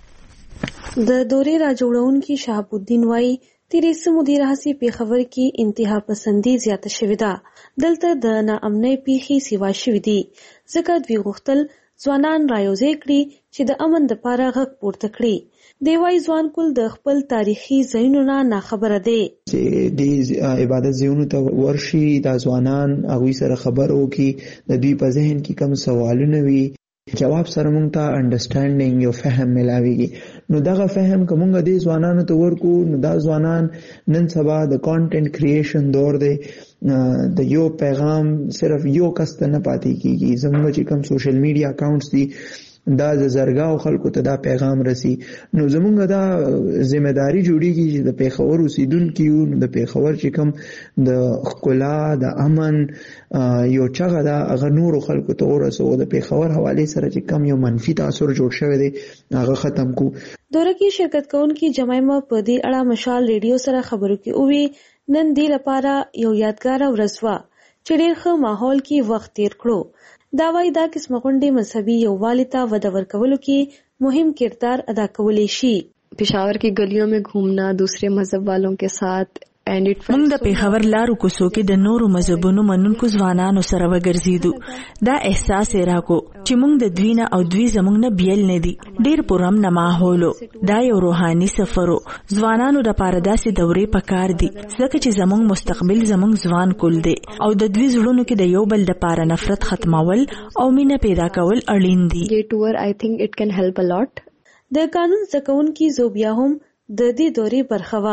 د دورې راجوړونکي شهاب الدین وای تیریسه مدیر هسي پیښور کې انتها پسندي زیاته شوې ده. دلته د ناامنۍ پیښې سیوا شوې دي ځکه دوی غوښتل ځوانان رايوځي کړي چې د امن لپاره غږ پورته کړي. دی وای ځوان کول د خپل تاریخي ځایونو نه خبره دي چې د عبادت ځایونو ته ورشي د ځوانان هغه سره خبرو کې د دوی په ذهن کې کوم سوالونه وي جواب سره مونږ ته انډرستانډینګ یو فهم ملاويږي. نو دغه فهم کومه د ځوانانو ته ورکو نو دا ځوانان نن سبا د کانټینټ کریشن دور دی د یو پیغام صرف یو کس ته نه پاتې کیږي. زموږ چې کوم سوشل میډیا اکاونټس دي دا د زرګاو خلکو ته دا پیغام رسی. نو زمونږ دا ذمہداري جوړیږي چې د پیښور اوسیدونکو نو د پیښور چې کوم د خلا د امن یو چغه دا هغه نور خلکو ته ورسو د پیښور حواله سره چې کوم یو منفي تاثیر جوړ شوی دی هغه ختم کو. دوره کې شرکت کوونکي جمعیمه په دې اړه مشال ریډیو سره خبرو کې اووي نن دې لپاره یو یادګار ورځ و چې ډېر ښه ماحول کې وخت تیر کړو. دا وای دا قسمه غونډې مذهبي یووالي ته وده ورکولو کې مهم کردار ادا کولی شي. पेशावर की गलियों में घूमना, दूसरे मजहब वालों के साथ موږ د پیښور لارو کوڅو کې د نورو مذهبونو منونکو ځوانانو سره وګرځیدو. دا احساس راکو چې موږ د دوی نه او دوی زموږ نه بیل نه دي. ډیر پرامن ماحول، دا یو روحاني سفر. ځوانانو د پاره داسې دورې پکار دي ځکه چې زموږ مستقبل زموږ ځوان کول دي او د دوی زړونو کې د یو بل د پاره نفرت ختمول او مینه پیدا کول اړین دي. یہ ټور I think it can help a lot. د قانون زکون کی زوبیا هم د دې دورې برخوا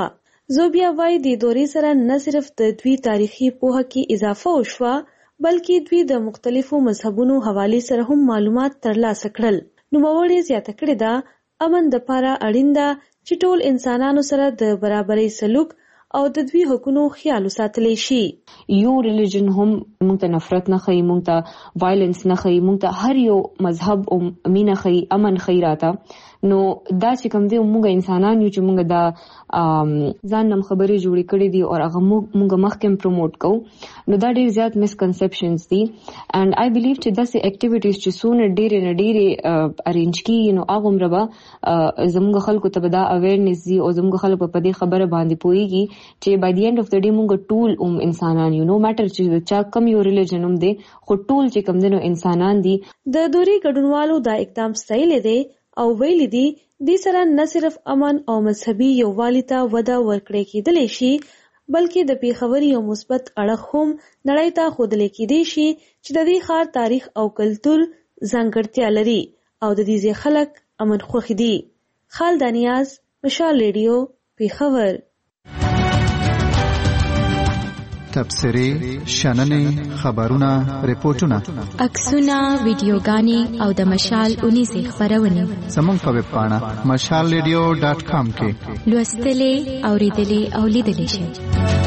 زوبیا وای د دورې سره نه صرف د دوی تاریخي پوهه کې اضافه وشوه بلکې دوی د مختلفو مذهبونو حواله سره هم معلومات ترلاسه کړل. نوموړي زیاته کړې ده امن د لپاره اړین ده چې ټول انسانانو سره د برابرۍ سلوک او د دوی حقوقو خیال وساتلی شي. یو ریلیجن هم موږ ته نفرت نه خي، موږ ته وایلنس نه خي، موږ ته هر یو مذهب او مینه خي، امن خي راته. نو دا چې کوم دی موږ انسانان یو چې موږ دا ځان نم خبرې جوړې کړې دي او هغه موږ مخکې پروموټ کوو، نو دا ډېر زیات مسکنسپشنز دي. and I believe چې داسې اکټیویټیز چې سونه ډېرې ارینج کی نو هغه مربا زموږ خلکو ته دا اویرنس دي او زموږ خلکو په دې خبره باندې پويږي چې by the end of the day موږ ټول انسانان یو، نو ماتر چې چا کم یو ریلیجن هم دي خو ټول چې کوم دي نو انسانان دي. د دوري ګډونوالو دا اقدام ستایل دي او ویل دي د سره نه صرف امن او مذهبي یووالي ته وده ورکړې کېدلی شي بلکې د پیښور یو مثبت اړخ هم نړۍ ته ښودل کېدی شي چې د دې ښار تاریخ او کلتور ځانګړتیا لري او د دې خلک امن خوښ دي. خالد نیاز، مشال ریډیو، پیښور. تبصرې، شننې، خبرونه، ریپورتونه، عکسونه، ویډیوګانې او د مشال اونیزې خبرونه زموږ په ویب پاڼه mashalradio.com کې لوستلې، اوریدلې او لیدلې شئ.